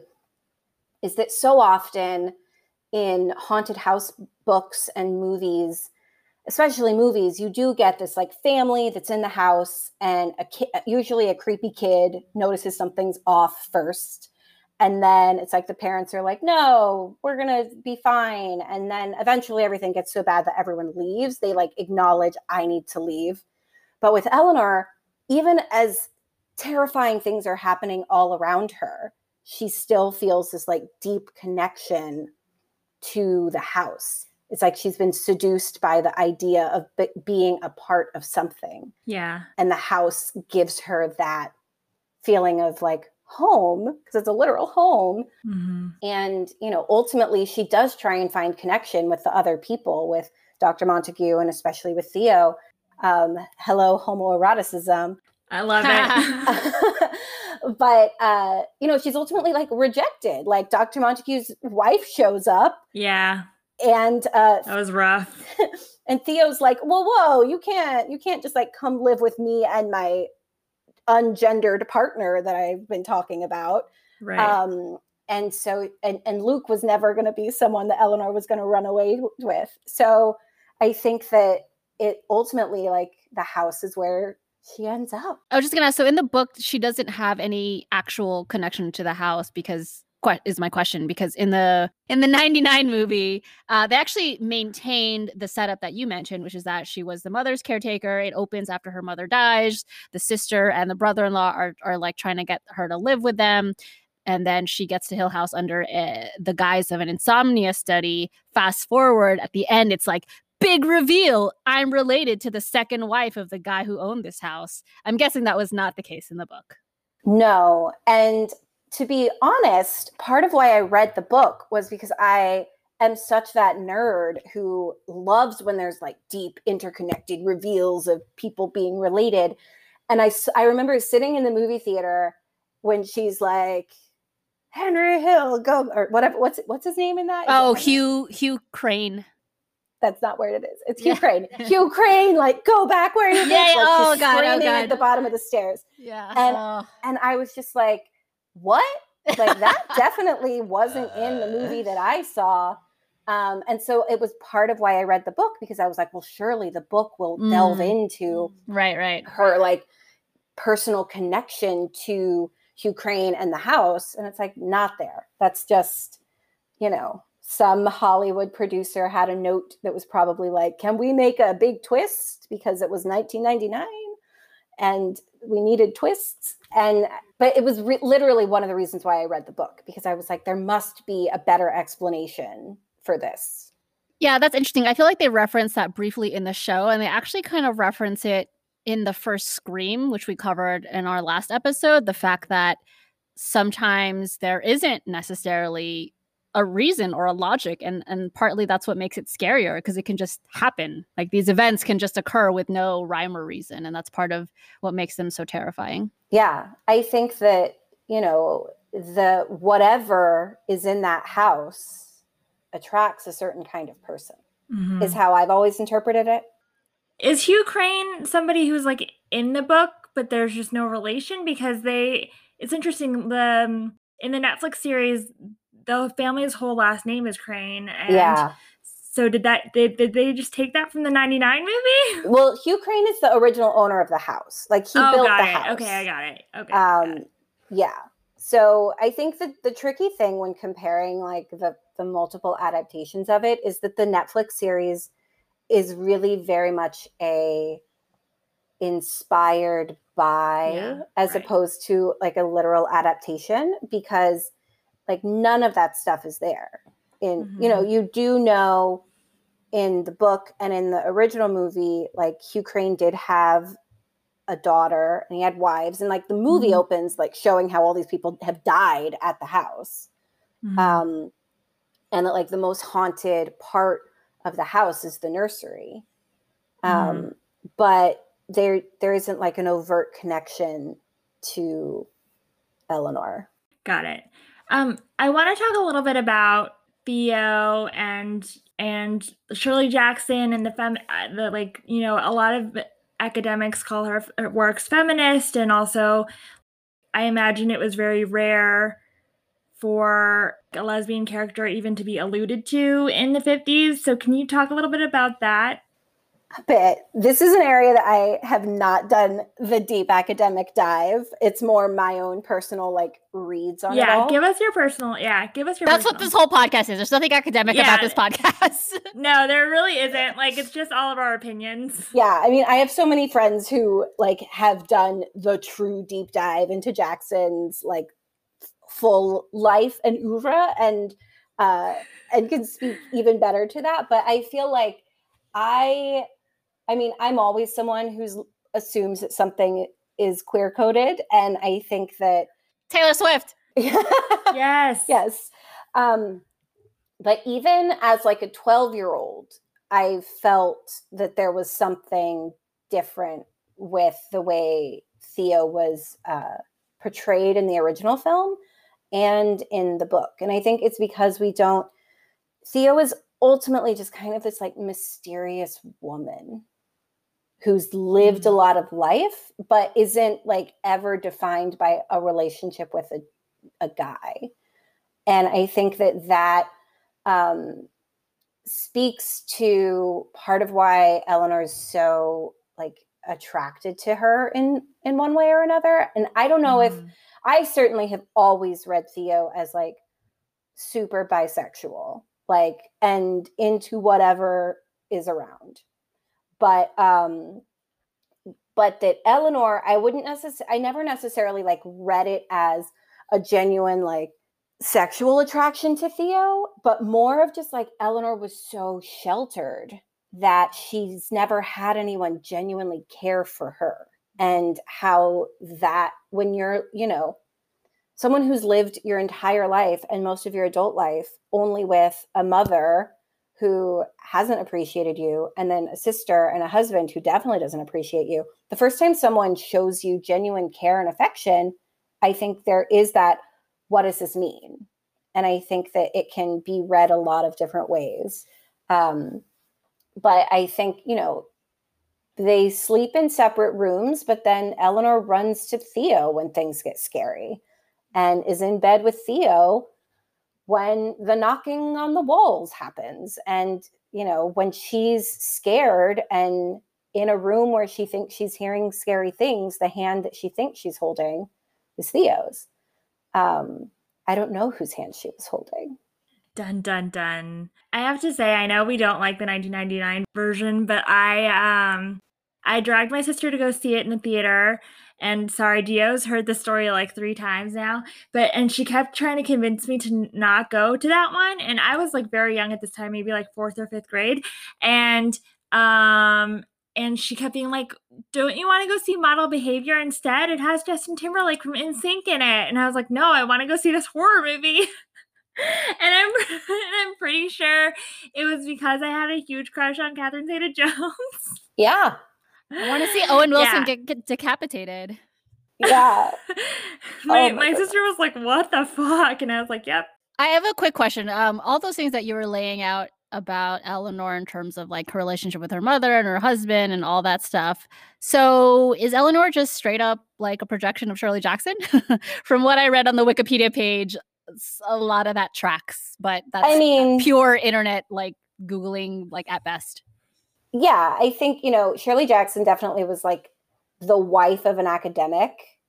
is that so often in haunted house books and movies, especially movies, you do get this like family that's in the house and a kid, usually a creepy kid notices something's off first. And then it's like the parents are like, no, we're going to be fine. And then eventually everything gets so bad that everyone leaves. They like acknowledge, I need to leave. But with Eleanor, even as terrifying things are happening all around her, she still feels this like deep connection to the house. It's like she's been seduced by the idea of be- being a part of something. Yeah. And the house gives her that feeling of like home, because it's a literal home. Mm-hmm. And, you know, ultimately she does try and find connection with the other people, with Doctor Montague and especially with Theo. Um, hello, homoeroticism. I love it. But, uh, you know, she's ultimately like rejected. Like Doctor Montague's wife shows up. Yeah. And uh, that was rough. And Theo's like, whoa, whoa, you can't, you can't just like come live with me and my ungendered partner that I've been talking about. Right. Um, and so, and, and Luke was never going to be someone that Eleanor was going to run away with. So I think that it ultimately, like, the house is where she ends up. I was just gonna ask, so in the book, she doesn't have any actual connection to the house because is my question because in the in the ninety-nine movie, uh, they actually maintained the setup that you mentioned, which is that she was the mother's caretaker. It opens after her mother dies. The sister and the brother-in-law are are like trying to get her to live with them. And then she gets to Hill House under uh, the guise of an insomnia study. Fast forward at the end, it's like, big reveal, I'm related to the second wife of the guy who owned this house. I'm guessing that was not the case in the book. No. And to be honest, part of why I read the book was because I am such that nerd who loves when there's like deep interconnected reveals of people being related. And I, I remember sitting in the movie theater when she's like, Henry Hill, go, or whatever. What's what's his name in that? Is oh, Hugh Hugh Crane. That's not where it is. It's Hugh yeah. Crane. Hugh Crane, like, go back where you yeah, live. Like, oh, she's God, screaming oh, God. at the bottom of the stairs. Yeah. And, oh. and I was just like, what? Like, that definitely wasn't in the movie that I saw. Um, and so it was part of why I read the book, because I was like, well, surely the book will mm. delve into right, right. her, like, personal connection to Hugh Crane and the house. And it's like, not there. That's just, you know, some Hollywood producer had a note that was probably like, can we make a big twist? Because it was nineteen ninety-nine and we needed twists. And, but it was re- literally one of the reasons why I read the book, because I was like, there must be a better explanation for this. Yeah, that's interesting. I feel like they reference that briefly in the show, and they actually kind of reference it in the first Scream, which we covered in our last episode, the fact that sometimes there isn't necessarily a reason or a logic, and and partly that's what makes it scarier, because it can just happen. Like, these events can just occur with no rhyme or reason, and that's part of what makes them so terrifying. Yeah, I think that, you know, the whatever is in that house attracts a certain kind of person, mm-hmm. is how I've always interpreted it. Is Hugh Crane somebody who's like in the book, but there's just no relation? Because they, it's interesting, the um, in the Netflix series, the family's whole last name is Crane. And yeah. So did that, did, did they just take that from the ninety-nine movie? Well, Hugh Crane is the original owner of the house. Like, he oh, built got the it. house. Okay, I got it. Okay. Um, got it. Yeah. So I think that the tricky thing when comparing like the, the multiple adaptations of it is that the Netflix series is really very much a inspired by, yeah, as right. opposed to like a literal adaptation, because like none of that stuff is there. In, mm-hmm. you know, you do know in the book and in the original movie, like Hugh Crane did have a daughter and he had wives, and like the movie mm-hmm. opens like showing how all these people have died at the house. Mm-hmm. Um, and that like the most haunted part of the house is the nursery. Um, mm-hmm. But there, there isn't like an overt connection to Eleanor. Got it. Um, I want to talk a little bit about Theo and and Shirley Jackson and the fem the like, you know, a lot of academics call her, her works feminist, and also I imagine it was very rare for a lesbian character even to be alluded to in the fifties. So can you talk a little bit about that? A bit. This is an area that I have not done the deep academic dive. It's more my own personal like reads on yeah, it all. Yeah, give us your personal. Yeah, give us your. That's personal. what this whole podcast is. There's nothing academic yeah. about this podcast. No, there really isn't. Like, it's just all of our opinions. Yeah, I mean, I have so many friends who like have done the true deep dive into Jackson's like full life and oeuvre, and uh, and can speak even better to that. But I feel like I. I mean, I'm always someone who assumes that something is queer coded. And I think that Taylor Swift. Yes. Yes. Um, but even as like a twelve-year-old, I felt that there was something different with the way Theo was uh, portrayed in the original film and in the book. And I think it's because we don't, Theo is ultimately just kind of this like mysterious woman who's lived a lot of life, but isn't like ever defined by a relationship with a, a guy. And I think that that um, speaks to part of why Eleanor is so like attracted to her in, in one way or another. And I don't know mm. if I certainly have always read Theo as like super bisexual, like, and into whatever is around. But, um, but that Eleanor, I wouldn't necessarily, I never necessarily like read it as a genuine, like sexual attraction to Theo, but more of just like Eleanor was so sheltered that she's never had anyone genuinely care for her. And how that when you're, you know, someone who's lived your entire life and most of your adult life only with a mother who hasn't appreciated you, and then a sister and a husband who definitely doesn't appreciate you. The first time someone shows you genuine care and affection, I think there is that, what does this mean? And I think that it can be read a lot of different ways. Um, but I think, you know, they sleep in separate rooms, but then Eleanor runs to Theo when things get scary and is in bed with Theo when the knocking on the walls happens. And, you know, when she's scared and in a room where she thinks she's hearing scary things, the hand that she thinks she's holding is Theo's. Um, I don't know whose hand she was holding. Dun, dun, dun. I have to say, I know we don't like the nineteen ninety-nine version, but I um, I dragged my sister to go see it in the theater. And sorry, Dio's heard the story like three times now, but, and she kept trying to convince me to not go to that one. And I was like very young at this time, maybe like fourth or fifth grade. And, um, and she kept being like, don't you want to go see Model Behavior instead? It has Justin Timberlake from N Sync in it. And I was like, no, I want to go see this horror movie. and I'm and I'm pretty sure it was because I had a huge crush on Catherine Zeta-Jones. Yeah. I want to see Owen Wilson Yeah. get, get decapitated. Yeah. my oh my, my sister was like, what the fuck? And I was like, yep. I have a quick question. Um, all those things that you were laying out about Eleanor in terms of like her relationship with her mother and her husband and all that stuff. So is Eleanor just straight up like a projection of Shirley Jackson? From what I read on the Wikipedia page, a lot of that tracks, but that's I mean, pure internet, like Googling, like at best. Yeah, I think, you know, Shirley Jackson definitely was like the wife of an academic.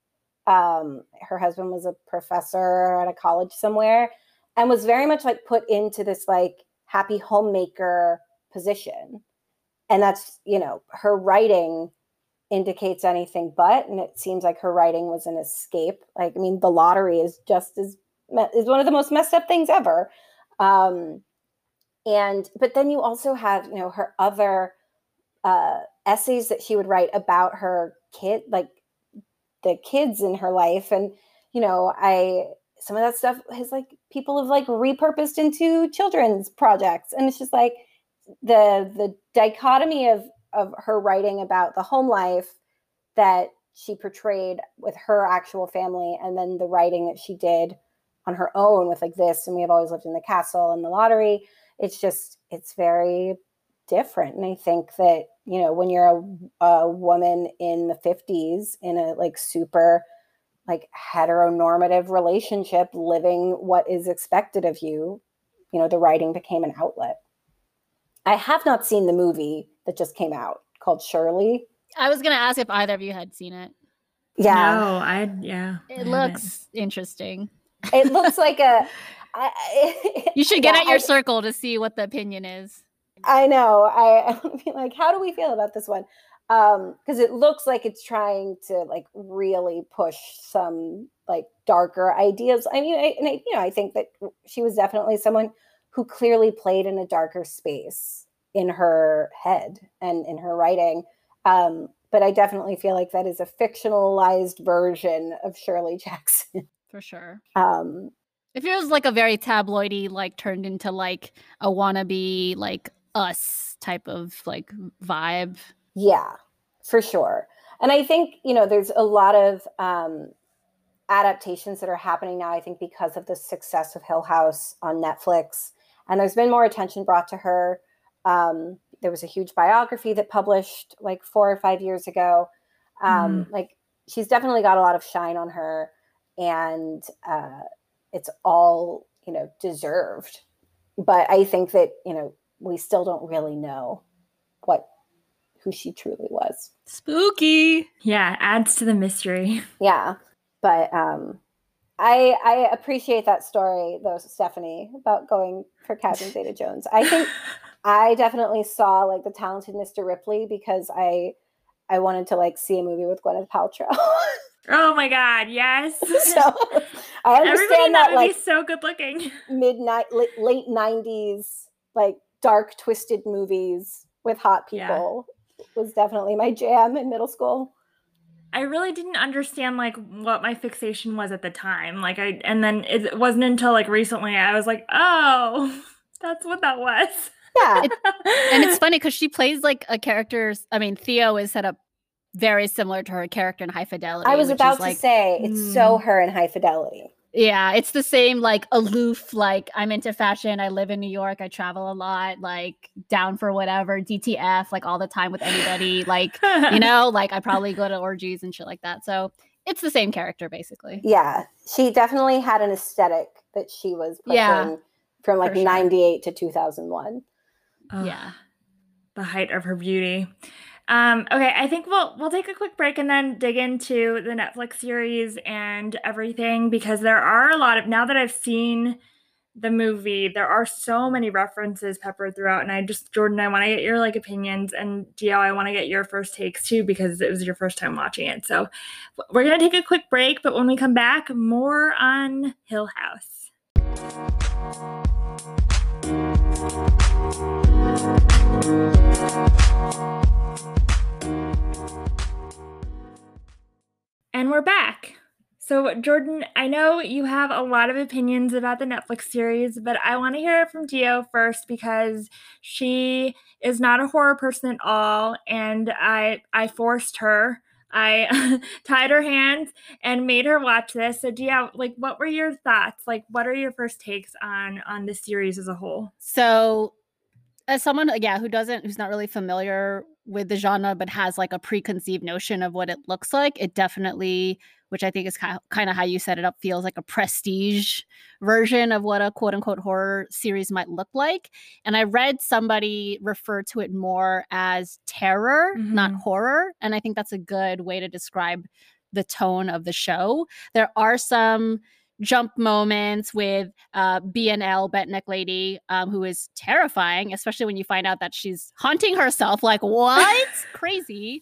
Um, her husband was a professor at a college somewhere and was very much like put into this like happy homemaker position. And that's, you know, her writing indicates anything but, and it seems like her writing was an escape. Like, I mean, The Lottery is just as, is one of the most messed up things ever. Um, And, but then you also have, you know, her other uh, essays that she would write about her kid, like the kids in her life. And, you know, I, some of that stuff has like, people have like repurposed into children's projects. And it's just like the, the dichotomy of, of her writing about the home life that she portrayed with her actual family. And then the writing that she did on her own with like this, and We Have Always Lived in the Castle and The Lottery. It's just, it's very different. And I think that, you know, when you're a, a woman in the fifties in a like super like heteronormative relationship, living what is expected of you, you know, the writing became an outlet. I have not seen the movie that just came out called Shirley. I was going to ask if either of you had seen it. Yeah. No, I, yeah. It I looks haven't. interesting. It looks like a, I, you should get yeah, at your I, circle to see what the opinion is. I know. I, I would be like, how do we feel about this one? Um, because it looks like it's trying to like really push some like darker ideas. I mean, I, and I, you know, I think that she was definitely someone who clearly played in a darker space in her head and in her writing. Um, but I definitely feel like that is a fictionalized version of Shirley Jackson. For sure. Um, It feels like a very tabloidy, like turned into like a wannabe, like Us type of like vibe. Yeah, for sure. And I think, you know, there's a lot of um, adaptations that are happening now, I think, because of the success of Hill House on Netflix. And there's been more attention brought to her. Um, there was a huge biography that published like four or five years ago. Um, mm. Like, she's definitely got a lot of shine on her. And uh, it's all, you know, deserved. But I think that, you know, we still don't really know what who she truly was. Spooky. Yeah, adds to the mystery. Yeah. But um, I I appreciate that story, though, Stephanie, about going for Catherine Zeta-Jones. I think I definitely saw like The Talented Mister Ripley because I I wanted to like see a movie with Gwyneth Paltrow. Oh my God, yes. So I understand Everybody in that, that movie like is so good looking. Midnight late, late nineties like dark twisted movies with hot people yeah. was definitely my jam in middle school. I really didn't understand like what my fixation was at the time. Like I and then it wasn't until like recently I was like, "Oh, that's what that was." Yeah. It, and it's funny cuz she plays like a character, I mean, Theo is set up very similar to her character in High Fidelity. I was about to like, say it's mm, so her in High Fidelity. Yeah, it's the same like aloof, like I'm into fashion, I live in New York, I travel a lot, like down for whatever, D T F, like all the time with anybody, like, you know, like I probably go to orgies and shit like that. So it's the same character basically. Yeah, she definitely had an aesthetic that she was pushing yeah, from like sure. ninety-eight to two thousand one. Oh, yeah. The height of her beauty. Um, okay, I think we'll we'll take a quick break and then dig into the Netflix series and everything because there are a lot of, now that I've seen the movie, there are so many references peppered throughout, and I just, Jordan, I want to get your like opinions, and Gio, I want to get your first takes too because it was your first time watching it. So we're gonna take a quick break, but when we come back, more on Hill House. And we're back. So, Jordan, I know you have a lot of opinions about the Netflix series, but I want to hear it from Gio first because she is not a horror person at all, and I I forced her. I tied her hands and made her watch this. So, Gio, like, what were your thoughts? Like, what are your first takes on on the series as a whole? So, as someone, yeah, who doesn't, who's not really familiar with the genre, but has like a preconceived notion of what it looks like, it definitely, which I think is kind of, kind of how you set it up, feels like a prestige version of what a quote unquote horror series might look like. And I read somebody refer to it more as terror, mm-hmm. not horror. And I think that's a good way to describe the tone of the show. There are some jump moments with uh, B N L, Bette Neck Lady, um, who is terrifying, especially when you find out that she's haunting herself. Like, what? Crazy.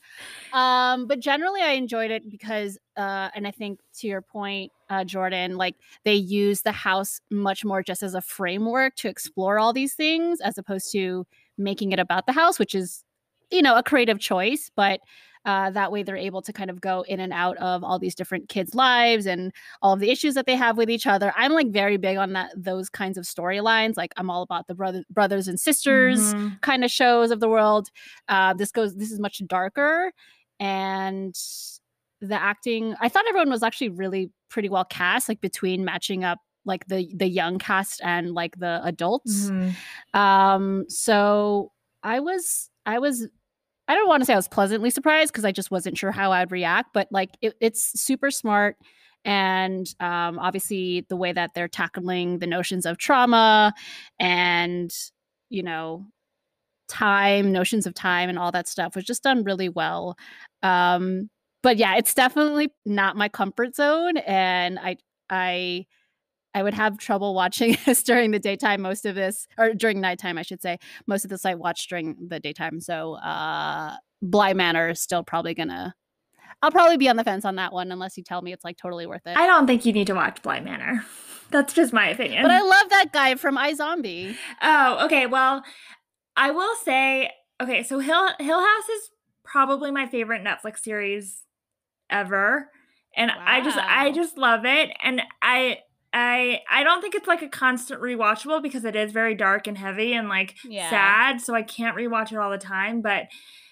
Um, but generally, I enjoyed it because, uh, and I think to your point, uh, Jordan, like they use the house much more just as a framework to explore all these things as opposed to making it about the house, which is, you know, a creative choice, but Uh, that way they're able to kind of go in and out of all these different kids' lives and all of the issues that they have with each other. I'm like very big on that, those kinds of storylines. Like I'm all about the brother, brothers and sisters mm-hmm. kind of shows of the world. Uh, this goes, this is much darker, and the acting, I thought everyone was actually really pretty well cast, like between matching up like the, the young cast and like the adults. Mm-hmm. Um, so I was, I was, I don't want to say I was pleasantly surprised because I just wasn't sure how I'd react, but like it, it's super smart. And um, obviously the way that they're tackling the notions of trauma and, you know, time, notions of time and all that stuff was just done really well. Um, but yeah, it's definitely not my comfort zone. And I, I, I would have trouble watching this during the daytime, most of this, or during nighttime, I should say. Most of this I watched during the daytime. So uh, Bly Manor is still probably going to, I'll probably be on the fence on that one unless you tell me it's like totally worth it. I don't think you need to watch Bly Manor. That's just my opinion. But I love that guy from iZombie. Oh, okay. Well, I will say, okay, so Hill, Hill House is probably my favorite Netflix series ever. And wow. I just I just love it. And I I I don't think it's like a constant rewatchable because it is very dark and heavy and like yeah. sad, so I can't rewatch it all the time, but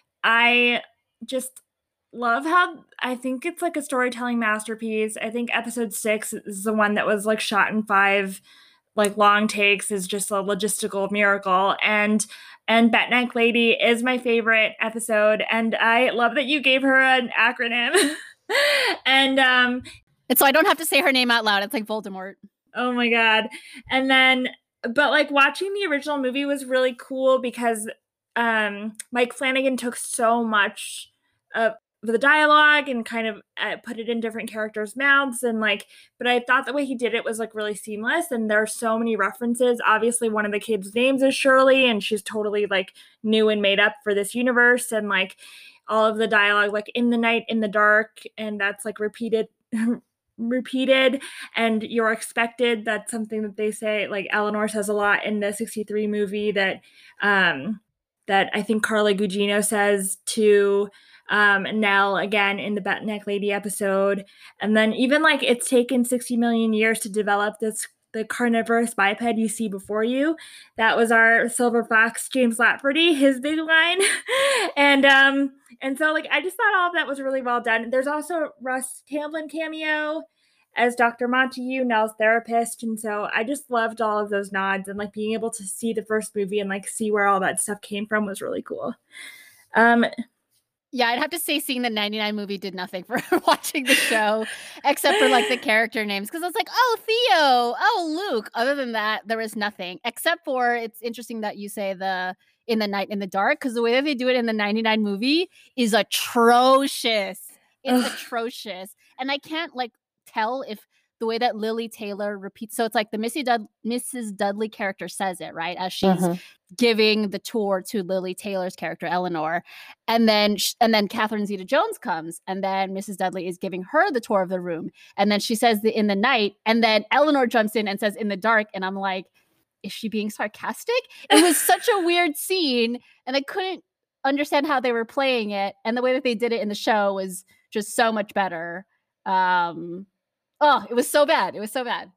I just love how I think it's like a storytelling masterpiece. I think episode six is the one that was like shot in five like long takes, is just a logistical miracle. And and Bat Neck Lady is my favorite episode, and I love that you gave her an acronym. and um and so I don't have to say her name out loud. It's like Voldemort. Oh my god. And then but like watching the original movie was really cool because um Mike Flanagan took so much of the dialogue and kind of uh, put it in different characters' mouths, and like but I thought the way he did it was like really seamless, and there are so many references. Obviously one of the kids' names is Shirley, and she's totally like new and made up for this universe, and like all of the dialogue like in the night, in the dark, and that's like repeated repeated and you're expected. That's something that they say, like Eleanor says a lot in the sixty-three movie, that um that I think Carla Gugino says to um, Nell again in the Bat Neck Lady episode. And then even like it's taken sixty million years to develop this, the carnivorous biped you see before you. That was our silver fox, James Lafferty, his big line. and um, and so like I just thought all of that was really well done. There's also Russ Tamblyn cameo as Doctor Montague, Nell's therapist. And so I just loved all of those nods, and like being able to see the first movie and like see where all that stuff came from was really cool. Um, yeah, I'd have to say seeing the ninety-nine movie did nothing for watching the show, except for like the character names. Because I was like, oh, Theo, oh, Luke. Other than that, there was nothing. Except for, it's interesting that you say the in the night, in the dark, because the way that they do it in the ninety-nine movie is atrocious. It's atrocious. And I can't like tell if the way that Lily Taylor repeats, so it's like the Missy Dud- Missus Dudley character says it, right? As she's uh-huh. giving the tour to Lily Taylor's character, Eleanor. And then, sh- and then Catherine Zeta-Jones comes, and then Missus Dudley is giving her the tour of the room. And then she says the in the night, and then Eleanor jumps in and says in the dark. And I'm like, is she being sarcastic? It was such a weird scene, and I couldn't understand how they were playing it. And the way that they did it in the show was just so much better. Um, Oh, it was so bad. It was so bad.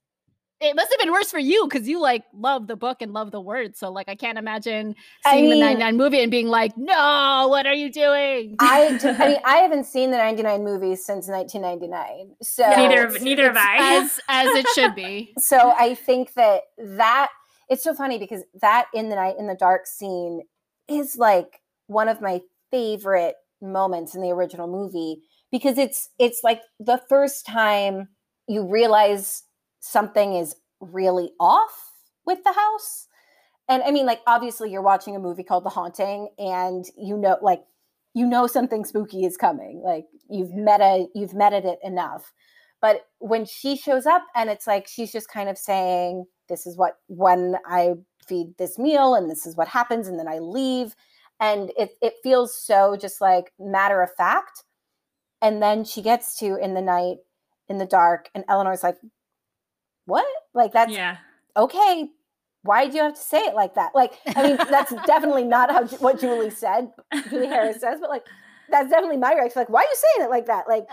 It must have been worse for you because you like love the book and love the words. So like, I can't imagine seeing I mean, the ninety-nine movie and being like, no, what are you doing? I, I mean, I haven't seen the ninety-nine movies since nineteen ninety-nine. So neither, neither have I. As, as it should be. So I think that that it's so funny because that in the night, in the dark scene is like one of my favorite moments in the original movie. Because it's it's like the first time you realize something is really off with the house. And I mean, like, obviously you're watching a movie called The Haunting, and you know, like, you know something spooky is coming. Like, you've meta, you've meted it enough. But when she shows up and it's like, she's just kind of saying, this is what, when I feed this meal and this is what happens, and then I leave. And it it feels so just like matter of fact. And then she gets to in the night, in the dark, and Eleanor's like, what? Like, that's yeah. okay. Why do you have to say it like that? Like, I mean, that's definitely not how what Julie said, Julie Harris says, but like, that's definitely my reaction. Like, why are you saying it like that? Like,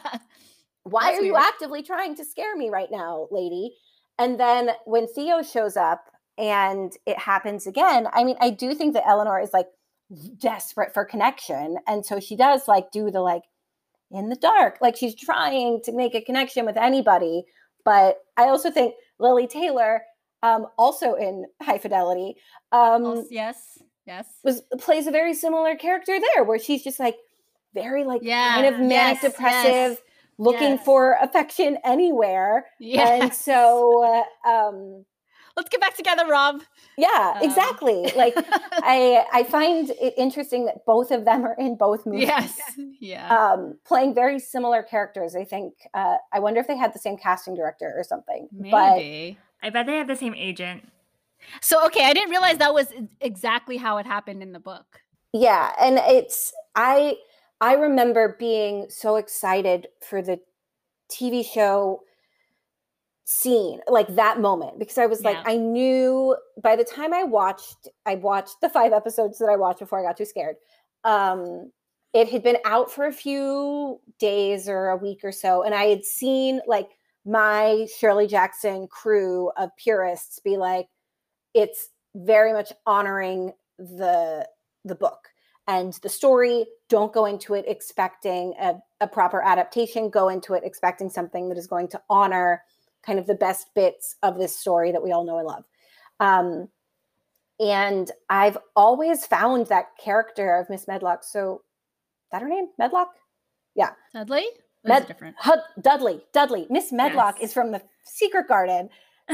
why that's are weird. You actively trying to scare me right now, lady? And then when Theo shows up and it happens again, I mean, I do think that Eleanor is like desperate for connection. And so she does like do the like, in the dark, like she's trying to make a connection with anybody. But I also think Lily Taylor, um, also in High Fidelity, um, oh, yes, yes, was plays a very similar character there, where she's just like very like yeah, kind of manic yes, depressive, yes, looking yes. for affection anywhere. Yes. And so, uh, um, let's get back together, Rob. Yeah, um. exactly. Like I, I find it interesting that both of them are in both movies. Yes, yeah, um, playing very similar characters. I think. Uh, I wonder if they had the same casting director or something. Maybe. But I bet they had the same agent. So okay, I didn't realize that was exactly how it happened in the book. Yeah, and it's I. I remember being so excited for the T V show scene, like that moment, because I was yeah. like, I knew by the time I watched, I watched the five episodes that I watched before I got too scared. Um, it had been out for a few days or a week or so, and I had seen like my Shirley Jackson crew of purists be like, it's very much honoring the the book and the story. Don't go into it expecting a, a proper adaptation. Go into it expecting something that is going to honor kind of the best bits of this story that we all know and love. Um, and I've always found that character of Miss Medlock. So is that her name? Medlock? Yeah. Dudley? Or Med- is it different? Hud- Dudley. Dudley. Miss Medlock Yes. is from the Secret Garden.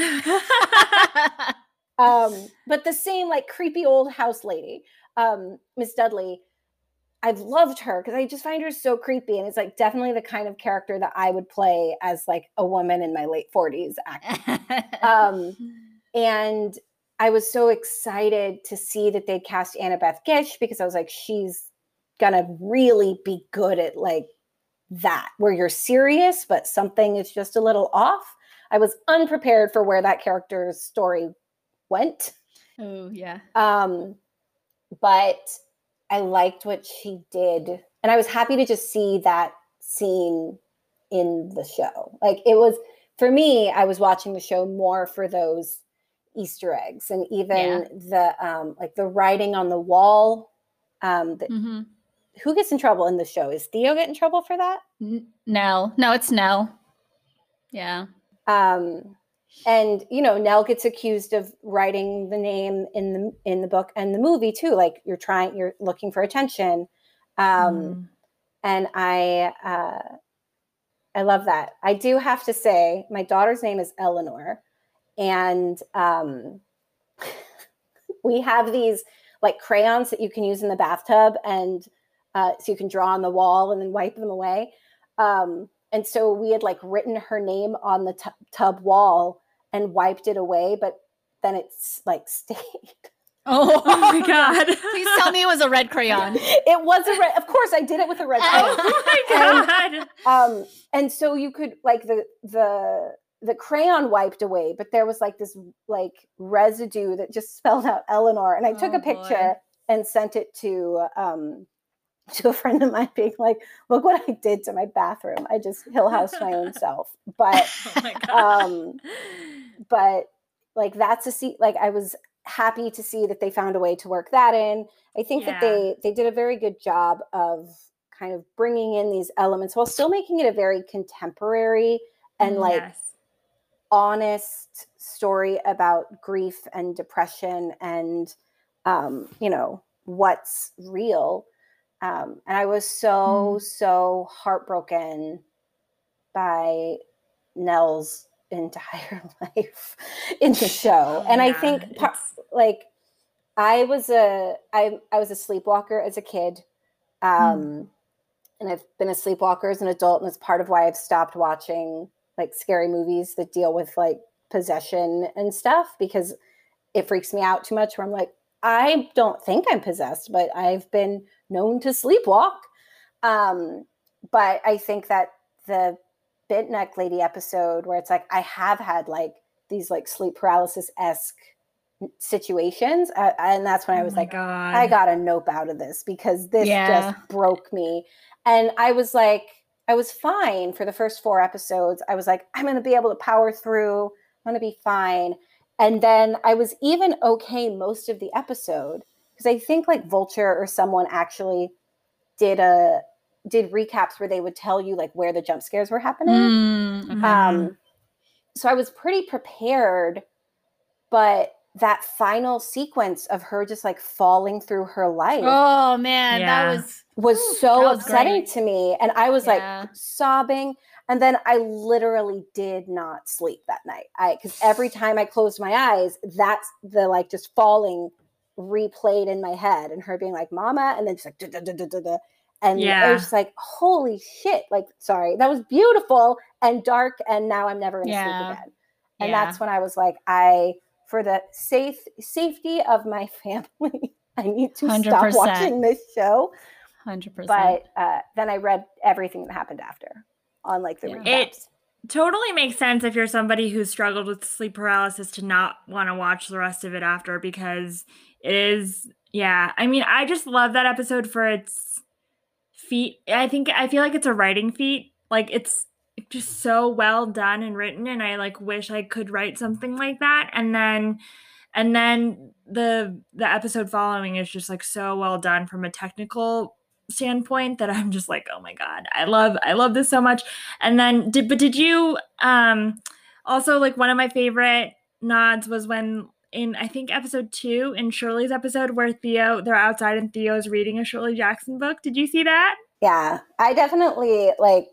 Um, but the same like creepy old house lady, um, Miss Dudley. I've loved her because I just find her so creepy, and it's like definitely the kind of character that I would play as like a woman in my late forties acting. um, and I was so excited to see that they'd cast Annabeth Gish because I was like, she's gonna really be good at like that, where you're serious, but something is just a little off. I was unprepared for where that character's story went. Oh, yeah. Um, but I liked what she did. And I was happy to just see that scene in the show. Like it was, for me, I was watching the show more for those Easter eggs and even Yeah. the, um, like the writing on the wall. Um, the, Mm-hmm. Who gets in trouble in the show? Is Theo get in trouble for that? N- no, no, it's Nell. Yeah. Um, and you know, Nell gets accused of writing the name in the in the book and the movie too. Like you're trying, you're looking for attention, um, Mm. and I uh, I love that. I do have to say, my daughter's name is Eleanor, and um, we have these like crayons that you can use in the bathtub, and uh, so you can draw on the wall and then wipe them away. Um, and so we had like written her name on the t- tub wall and wiped it away, but then it's like stayed. Oh, Oh my God. Please tell me it was a red crayon. It was a red. Of course, I did it with a red crayon. Oh my God. Um, and so you could like the the the crayon wiped away, but there was like this like residue that just spelled out Eleanor. And I took Oh, a picture boy. and sent it to um to a friend of mine, being like, "Look what I did to my bathroom. I just Hill House my own self." But Oh my God. um, but like that's a see. Like I was happy to see that they found a way to work that in. I think that Yeah. they they did a very good job of kind of bringing in these elements while still making it a very contemporary and like Yes. honest story about grief and depression and um, you know, what's real. Um, and I was so, Mm. so heartbroken by Nell's entire life in the show. And I Yeah, think par- it's- like I was a I I was a sleepwalker as a kid. Um and I've been a sleepwalker as an adult, and it's part of why I've stopped watching like scary movies that deal with like possession and stuff, because it freaks me out too much, where I'm like, I don't think I'm possessed, but I've been known to sleepwalk. Um, but I think that the Bent Neck Lady episode, where it's like, I have had like these like sleep paralysis-esque situations. Uh, and that's when I oh was my like, God. I got a nope out of this, because this Yeah. just broke me. And I was like, I was fine for the first four episodes. I was like, I'm going to be able to power through. I'm going to be fine. And then I was even okay most of the episode, because I think like Vulture or someone actually did a did recaps where they would tell you like where the jump scares were happening. Mm, okay. Mhm. Um, so I was pretty prepared, but that final sequence of her just like falling through her life Oh man, Yeah. that was was Ooh, so that was upsetting great. to me. And I was Yeah. like sobbing. And then I literally did not sleep that night. I because every time I closed my eyes, that's the like just falling replayed in my head, and her being like, "Mama," and then just like da, da, da, da, da, da. And it Yeah. was just like, holy shit. Like, sorry, that was beautiful and dark, and now I'm never gonna Yeah. sleep again. And Yeah. that's when I was like, I for the safe safety of my family, I need to one hundred stop percent. watching this show. one hundred percent. But uh, then I read everything that happened after on like the Yeah. recaps. It totally makes sense if you're somebody who's struggled with sleep paralysis to not want to watch the rest of it after, because it is, yeah. I mean, I just love that episode for its feat. I think I feel like it's a writing feat. Like it's just so well done and written, and I like wish I could write something like that. And then and then the the episode following is just like so well done from a technical standpoint that I'm just like, oh my god, I love I love this so much. And then did but did you um also like one of my favorite nods was when in I think episode two in Shirley's episode where Theo they're outside and Theo's reading a Shirley Jackson book. Did you see that? Yeah, I definitely like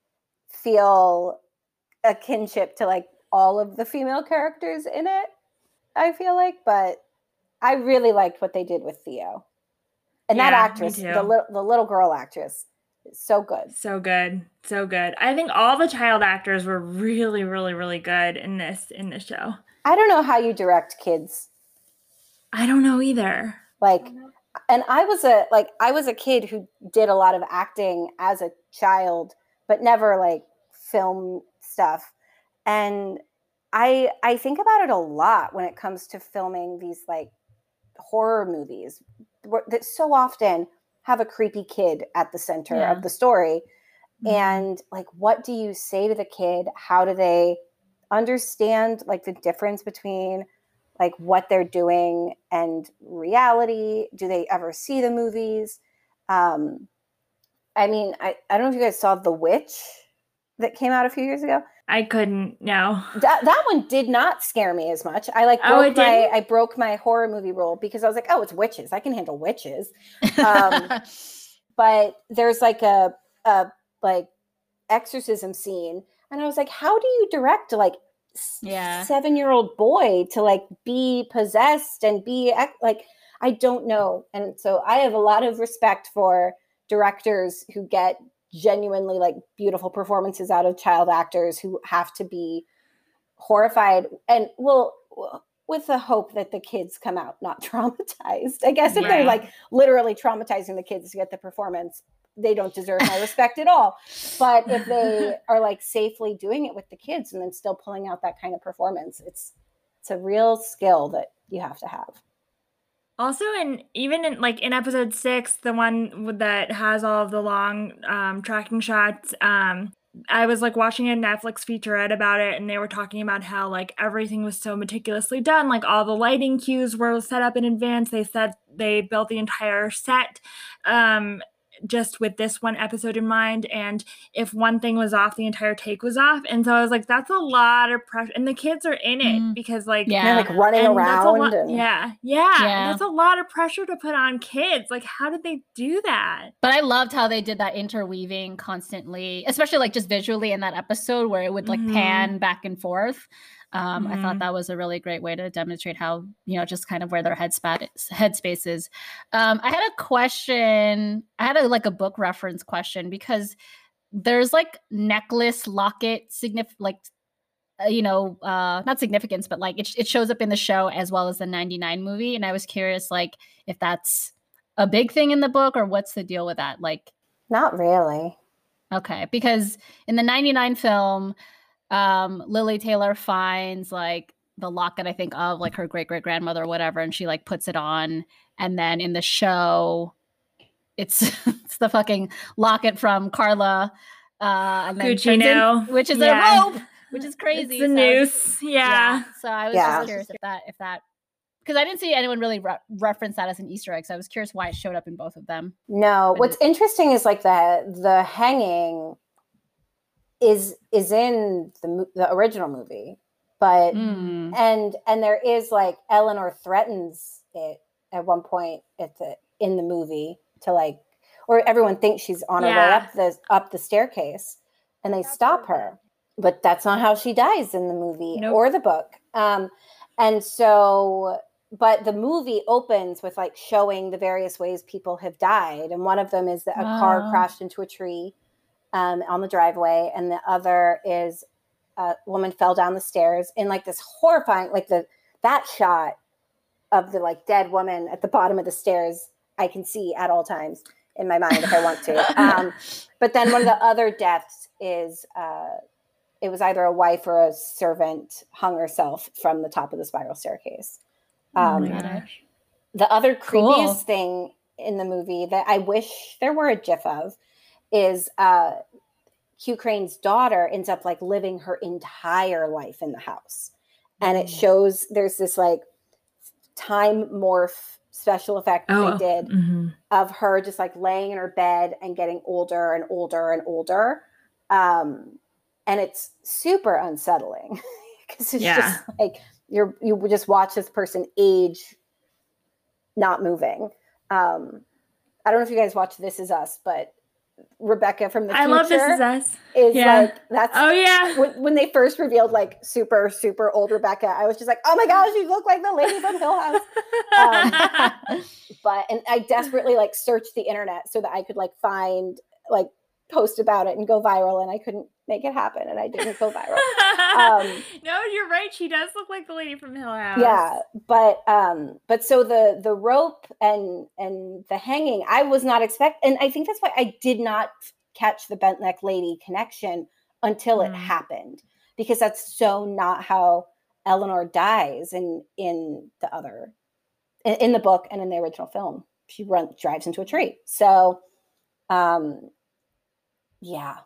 feel a kinship to like all of the female characters in it, I feel like, but I really liked what they did with Theo. And Yeah, that actress, me too. the little the little girl actress, is so good. So good. So good. I think all the child actors were really, really, really good in this in this show. I don't know how you direct kids. I don't know either. Like, and I was a like I was a kid who did a lot of acting as a child, but never like film stuff. And I I think about it a lot when it comes to filming these like horror movies that so often have a creepy kid at the center Yeah. of the story. Mhm. And like, what do you say to the kid? How do they understand like the difference between like what they're doing and reality? Do they ever see the movies? Um, I mean, I, I don't know if you guys saw The Witch that came out a few years ago. I couldn't, no. That that one did not scare me as much. I like Oh, broke it my didn't? I broke my horror movie rule because I was like, oh, it's witches. I can handle witches. Um, but there's like a a like exorcism scene, and I was like, how do you direct like Yeah. seven year old boy to like be possessed and be ex- like I don't know. And so I have a lot of respect for directors who get genuinely like beautiful performances out of child actors who have to be horrified and well with the hope that the kids come out not traumatized. I guess if Yeah. they're like literally traumatizing the kids to get the performance, they don't deserve my respect at all. But if they are like safely doing it with the kids and then still pulling out that kind of performance, it's it's a real skill that you have to have. Also, in even in like in episode six, the one with- that has all of the long um, tracking shots, um, I was like watching a Netflix featurette about it, and they were talking about how like everything was so meticulously done. Like all the lighting cues were set up in advance. They said they built the entire set um, just with this one episode in mind. And if one thing was off, the entire take was off. And so I was like, that's a lot of pressure. And the kids are in it Mm. because like Yeah. And they're like running and that's a around lot, and yeah, yeah, Yeah. that's a lot of pressure to put on kids. Like, how did they do that? But I loved how they did that interweaving constantly, especially like just visually in that episode where it would like Mhm. pan back and forth. Um, I thought Mhm. that was a really great way to demonstrate how, you know, just kind of where their headspace headspace is. Um, I had a question. I had a like a book reference question because there's like necklace locket signif- like uh, you know, uh, not significance, but like it, it shows up in the show as well as the ninety-nine movie. And I was curious, like, if that's a big thing in the book or what's the deal with that? Like, not really. okay, because in the ninety-nine film, um, Lily Taylor finds like the locket, I think, of like her great great grandmother or whatever, and she like puts it on. And then in the show, it's it's the fucking locket from Carla, uh, and then turns in- Gugino. which is Yeah. a rope, which is crazy. It's the So- noose. Yeah. So I was Yeah. just curious if that if that because I didn't see anyone really re- reference that as an Easter egg. So I was curious why it showed up in both of them. No, But what's it's- interesting is like the the hanging is is in the mo- the original movie, but Mm. and and there is like Eleanor threatens it at one point at the in the movie to like or everyone thinks she's on her way Yeah. up the up the staircase and they stop her, but that's not how she dies in the movie Nope. or the book. Um, and so but the movie opens with like showing the various ways people have died, and one of them is that a car Wow. crashed into a tree um, on the driveway, and the other is a woman fell down the stairs in like this horrifying, like the that shot of the like dead woman at the bottom of the stairs. I can see at all times in my mind if I want to. Um, but then one of the other deaths is uh, it was either a wife or a servant hung herself from the top of the spiral staircase. Oh Um, my gosh. the other creepiest Cool. thing in the movie that I wish there were a GIF of is uh, Hugh Crane's daughter ends up like living her entire life in the house. And it shows there's this like time morph special effect that Oh, they did mhm. of her just like laying in her bed and getting older and older and older. Um, and it's super unsettling because it's Yeah. just like you're you would just watch this person age, not moving. Um, I don't know if you guys watch This Is Us, but Rebecca from the I future love This Is Us. is Yeah. like that's Oh, yeah. when, when they first revealed like super super old Rebecca, I was just like, oh my gosh, you look like the lady from Hill House. Um, but and I desperately like searched the internet so that I could like find like post about it and go viral, and I couldn't make it happen, and I didn't go viral. Um, no, you're right. She does look like the lady from Hill House. yeah, but um, but so the the rope and and the hanging, I was not expect, and I think that's why I did not catch the bent neck lady connection until it Mm. happened, because that's so not how Eleanor dies in in the other in, in the book and in the original film. She run drives into a tree. So, um, yeah.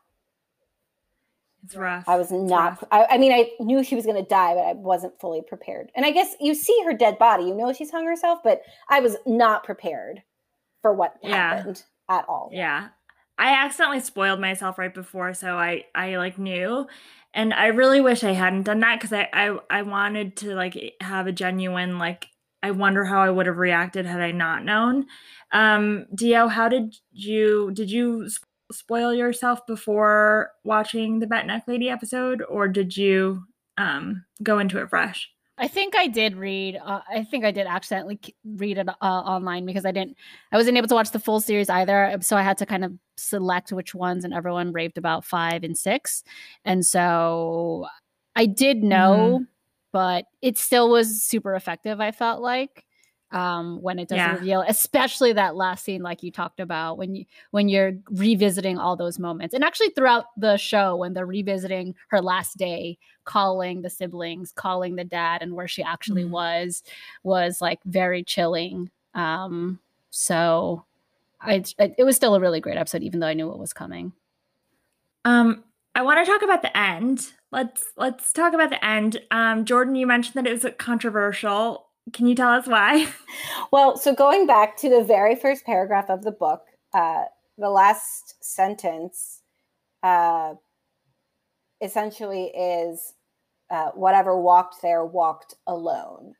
It's rough. I was It's not, rough. I, I mean, I knew she was going to die, but I wasn't fully prepared. And I guess you see her dead body, you know, she's hung herself, but I was not prepared for what Yeah. happened at all. Yeah. I accidentally spoiled myself right before, so I, I like knew. And I really wish I hadn't done that because I, I, I wanted to like have a genuine, like, I wonder how I would have reacted had I not known. Um, Dio, how did you, did you sp- spoil yourself before watching the Bent Neck Lady episode, or did you um, go into it fresh? I think I did read. Uh, I think I did accidentally k- read it uh, online because I didn't. I wasn't able to watch the full series either, so I had to kind of select which ones, and everyone raved about five and six, and so I did know, but it still was super effective. I felt like um, when it does Yeah. the reveal, especially that last scene, like you talked about, when you when you're revisiting all those moments, and actually throughout the show when they're revisiting her last day, calling the siblings, calling the dad, and where she actually Mhm. was, was like very chilling. Um, so I, it was still a really great episode, even though I knew what was coming. Um, I want to talk about the end. Let's let's talk about the end. Um, Jordan, you mentioned that it was controversial. Can you tell us why? Well, so going back to the very first paragraph of the book, uh, the last sentence uh, essentially is uh, whatever walked there walked alone.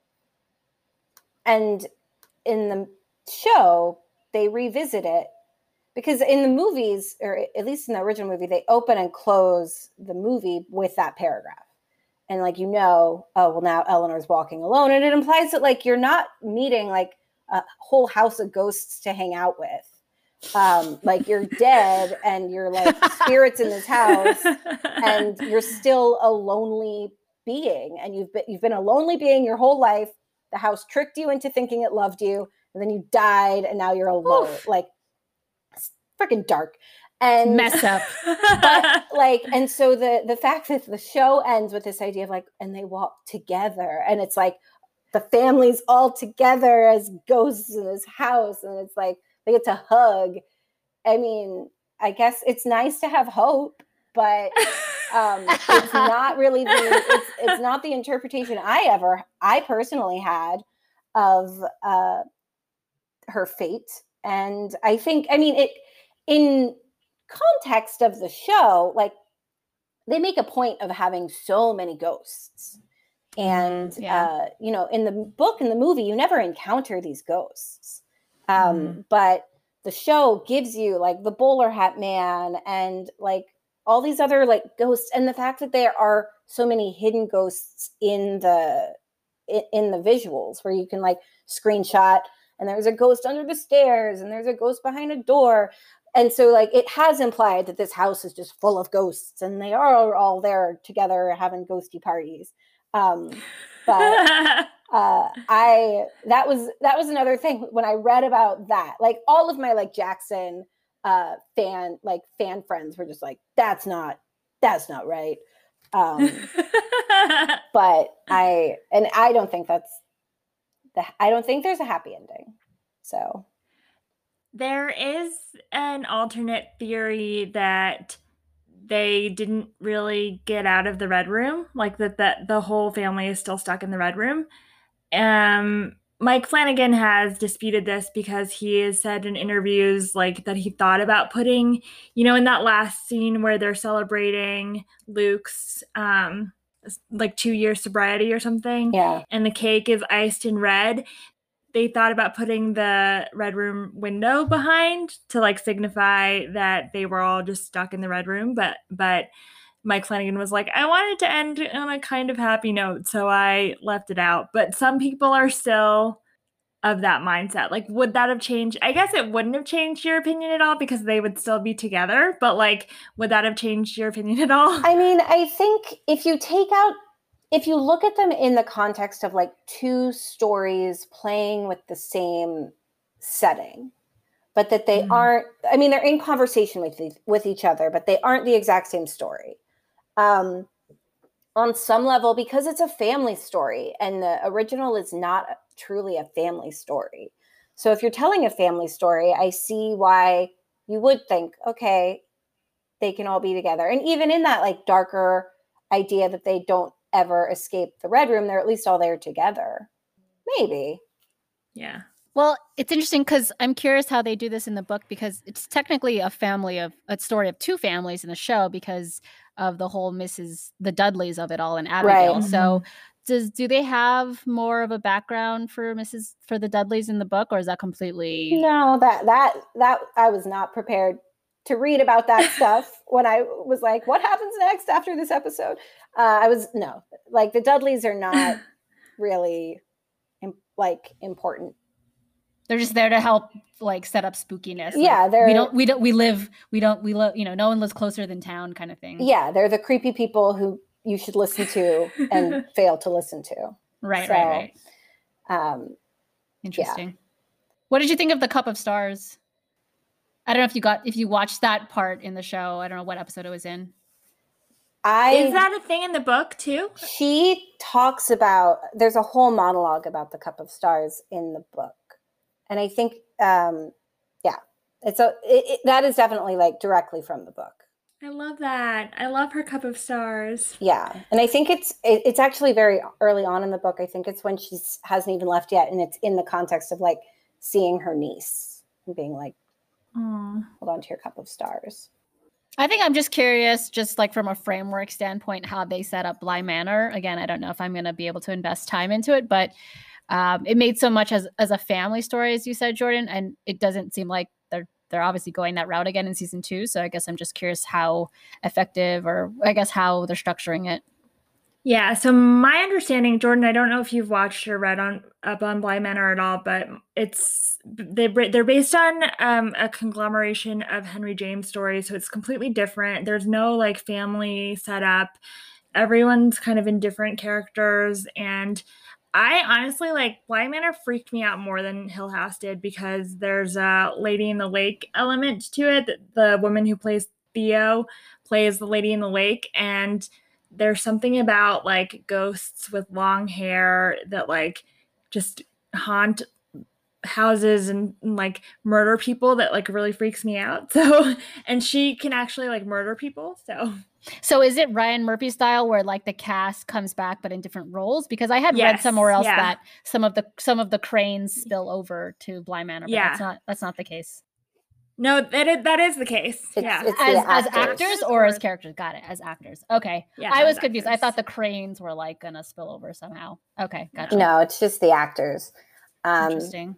And in the show, they revisit it because in the movies, or at least in the original movie, they open and close the movie with that paragraph. And like, you know, oh, well, now Eleanor's walking alone. And it implies that like you're not meeting like a whole house of ghosts to hang out with. Um, like you're dead and you're like spirits in this house and you're still a lonely being. And you've been, you've been a lonely being your whole life. The house tricked you into thinking it loved you. And then you died and now you're alone. Oof. Like it's freaking dark. And mess up. But like, and so the the fact that the show ends with this idea of like, and they walk together, and it's like the family's all together as ghosts in this house, and it's like they get to hug. I mean, I guess it's nice to have hope, but um, it's not really the it's it's not the interpretation I ever I personally had of uh, her fate, and I think I mean it in context of the show, like they make a point of having so many ghosts, and yeah. uh you know, in the book and the movie you never encounter these ghosts, um Mm-hmm. but the show gives you like the bowler hat man and like all these other like ghosts, and the fact that there are so many hidden ghosts in the in, in the visuals where you can like screenshot and there's a ghost under the stairs and there's a ghost behind a door. And so like it has implied that this house is just full of ghosts and they are all there together having ghosty parties. Um, but uh, I that was that was another thing when I read about that. Like all of my like Jackson uh, fan like fan friends were just like, that's not that's not right. Um, but I and I don't think that's the I don't think there's a happy ending. So. There is an alternate theory that they didn't really get out of the Red Room, like that, that the whole family is still stuck in the Red Room. Um, Mike Flanagan has disputed this because he has said in interviews like that he thought about putting, you know, in that last scene where they're celebrating Luke's um like two year sobriety or something, Yeah. and the cake is iced in red. They thought about putting the Red Room window behind to like signify that they were all just stuck in the Red Room, but but Mike Flanagan was like, I wanted to end on a kind of happy note, so I left it out. But some people are still of that mindset. Like, would that have changed? I guess it wouldn't have changed your opinion at all because they would still be together. But like, would that have changed your opinion at all? I mean, I think if you take out, if you look at them in the context of like two stories playing with the same setting, but that they mm-hmm. aren't, I mean, they're in conversation with, with each other, but they aren't the exact same story. Um, on some level, because it's a family story and the original is not truly a family story. So if you're telling a family story, I see why you would think, okay, they can all be together. And even in that like darker idea that they don't ever escape the Red Room, they're at least all there together. Maybe. Yeah. Well, it's interesting because I'm curious how they do this in the book, because it's technically a family of a story of two families in the show because of the whole Missus the Dudleys of it all and Abigail. Right. So does do they have more of a background for Missus for the Dudleys in the book, or is that completely No, that that that I was not prepared to read about that stuff when I was like, what happens next after this episode? Uh, I was no, like the Dudleys are not really im- like important. They're just there to help, like, set up spookiness. Yeah, like, they're we don't we don't we live we don't we live you know no one lives closer than town kind of thing. Yeah, they're the creepy people who you should listen to and fail to listen to. Right, so, right, right. Um, Interesting. Yeah. What did you think of the Cup of Stars? I don't know if you got if you watched that part in the show. I don't know what episode it was in. I, Is that a thing in the book too? She talks about, there's a whole monologue about the Cup of Stars in the book. And I think, um, yeah, it's a, it, it, that is definitely like directly from the book. I love that. I love her Cup of Stars. Yeah. And I think it's, it, it's actually very early on in the book. I think it's when she hasn't even left yet. And it's in the context of like seeing her niece and being like, Aww. hold on to your Cup of Stars. I think I'm just curious, just like from a framework standpoint, how they set up Bly Manor. Again, I don't know if I'm going to be able to invest time into it, but um, it made so much as as a family story, as you said, Jordan, and it doesn't seem like they're they're obviously going that route again in season two. So I guess I'm just curious how effective, or I guess how they're structuring it. Yeah, so my understanding, Jordan, I don't know if you've watched or read on up on Bly Manor at all, but it's they're, they're based on um, a conglomeration of Henry James stories, so it's completely different. There's no like family setup. Everyone's kind of in different characters, and I honestly like Bly Manor freaked me out more than Hill House did because there's a Lady in the Lake element to it. The woman who plays Theo plays the Lady in the Lake, and there's something about like ghosts with long hair that like just haunt houses and, and like murder people that like really freaks me out. So, and she can actually like murder people. So, so is it Ryan Murphy style where like the cast comes back but in different roles? Because I had yes, read somewhere else yeah. that some of the some of the Cranes spill over to Bly Manor, but yeah. that's not that's not the case. No, that is, that is the case. It's, yeah. It's as, actors. as actors or as characters? Got it. As actors. Okay. Yeah, I was confused. actors. I thought the Cranes were like going to spill over somehow. Okay. Gotcha. No, it's just the actors. Um, Interesting.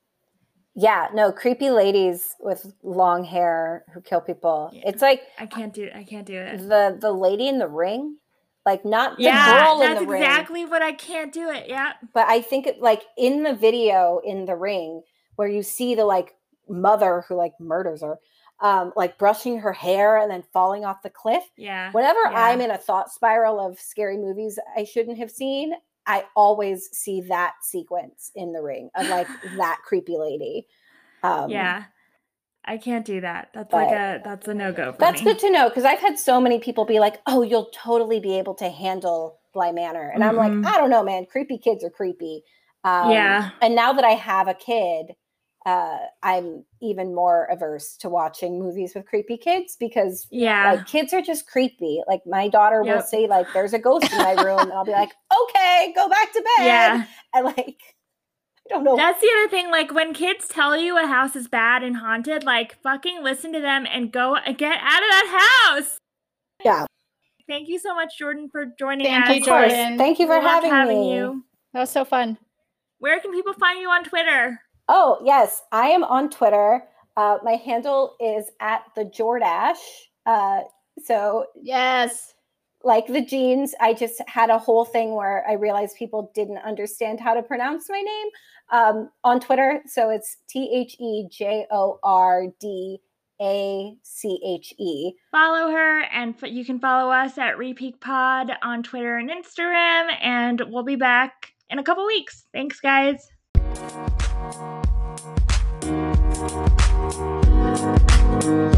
Yeah. No, creepy ladies with long hair who kill people. Yeah. It's like I can't do I can't do it. the the lady in the ring, like not the yeah, girl in that's the ring. exactly what I can't do it. Yeah. But I think it like in the video in the ring where you see the like mother who like murders her, um, like brushing her hair and then falling off the cliff. Yeah. Whenever yeah. I'm in a thought spiral of scary movies I shouldn't have seen, I always see that sequence in the ring of like that creepy lady. Um, yeah. I can't do that. That's but like a that's a no-go for That's me. good to know because I've had so many people be like, "Oh, you'll totally be able to handle Bly Manor," and mm-hmm. I'm like, "I don't know, man. Creepy kids are creepy." Um, yeah. And now that I have a kid, uh, I'm even more averse to watching movies with creepy kids because yeah, like kids are just creepy. Like my daughter Yep. will say like, there's a ghost in my room. And I'll be like, okay, go back to bed. Yeah. And like, I don't know. That's the other thing. Like when kids tell you a house is bad and haunted, like fucking listen to them and go get out of that house. Yeah. Thank you so much, Jordan, for joining Thank us. you, Of course. Jordan. Thank you for We loved having, having me. you. That was so fun. Where can people find you on Twitter? Oh, yes. I am on Twitter. Uh, my handle is at the Jordash. Uh, so Yes. like the jeans, I just had a whole thing where I realized people didn't understand how to pronounce my name um, on Twitter. So it's T H E J O R D A C H E. Follow her, and f- you can follow us at Repeak Pod on Twitter and Instagram, and we'll be back in a couple weeks. Thanks, guys. Thank you.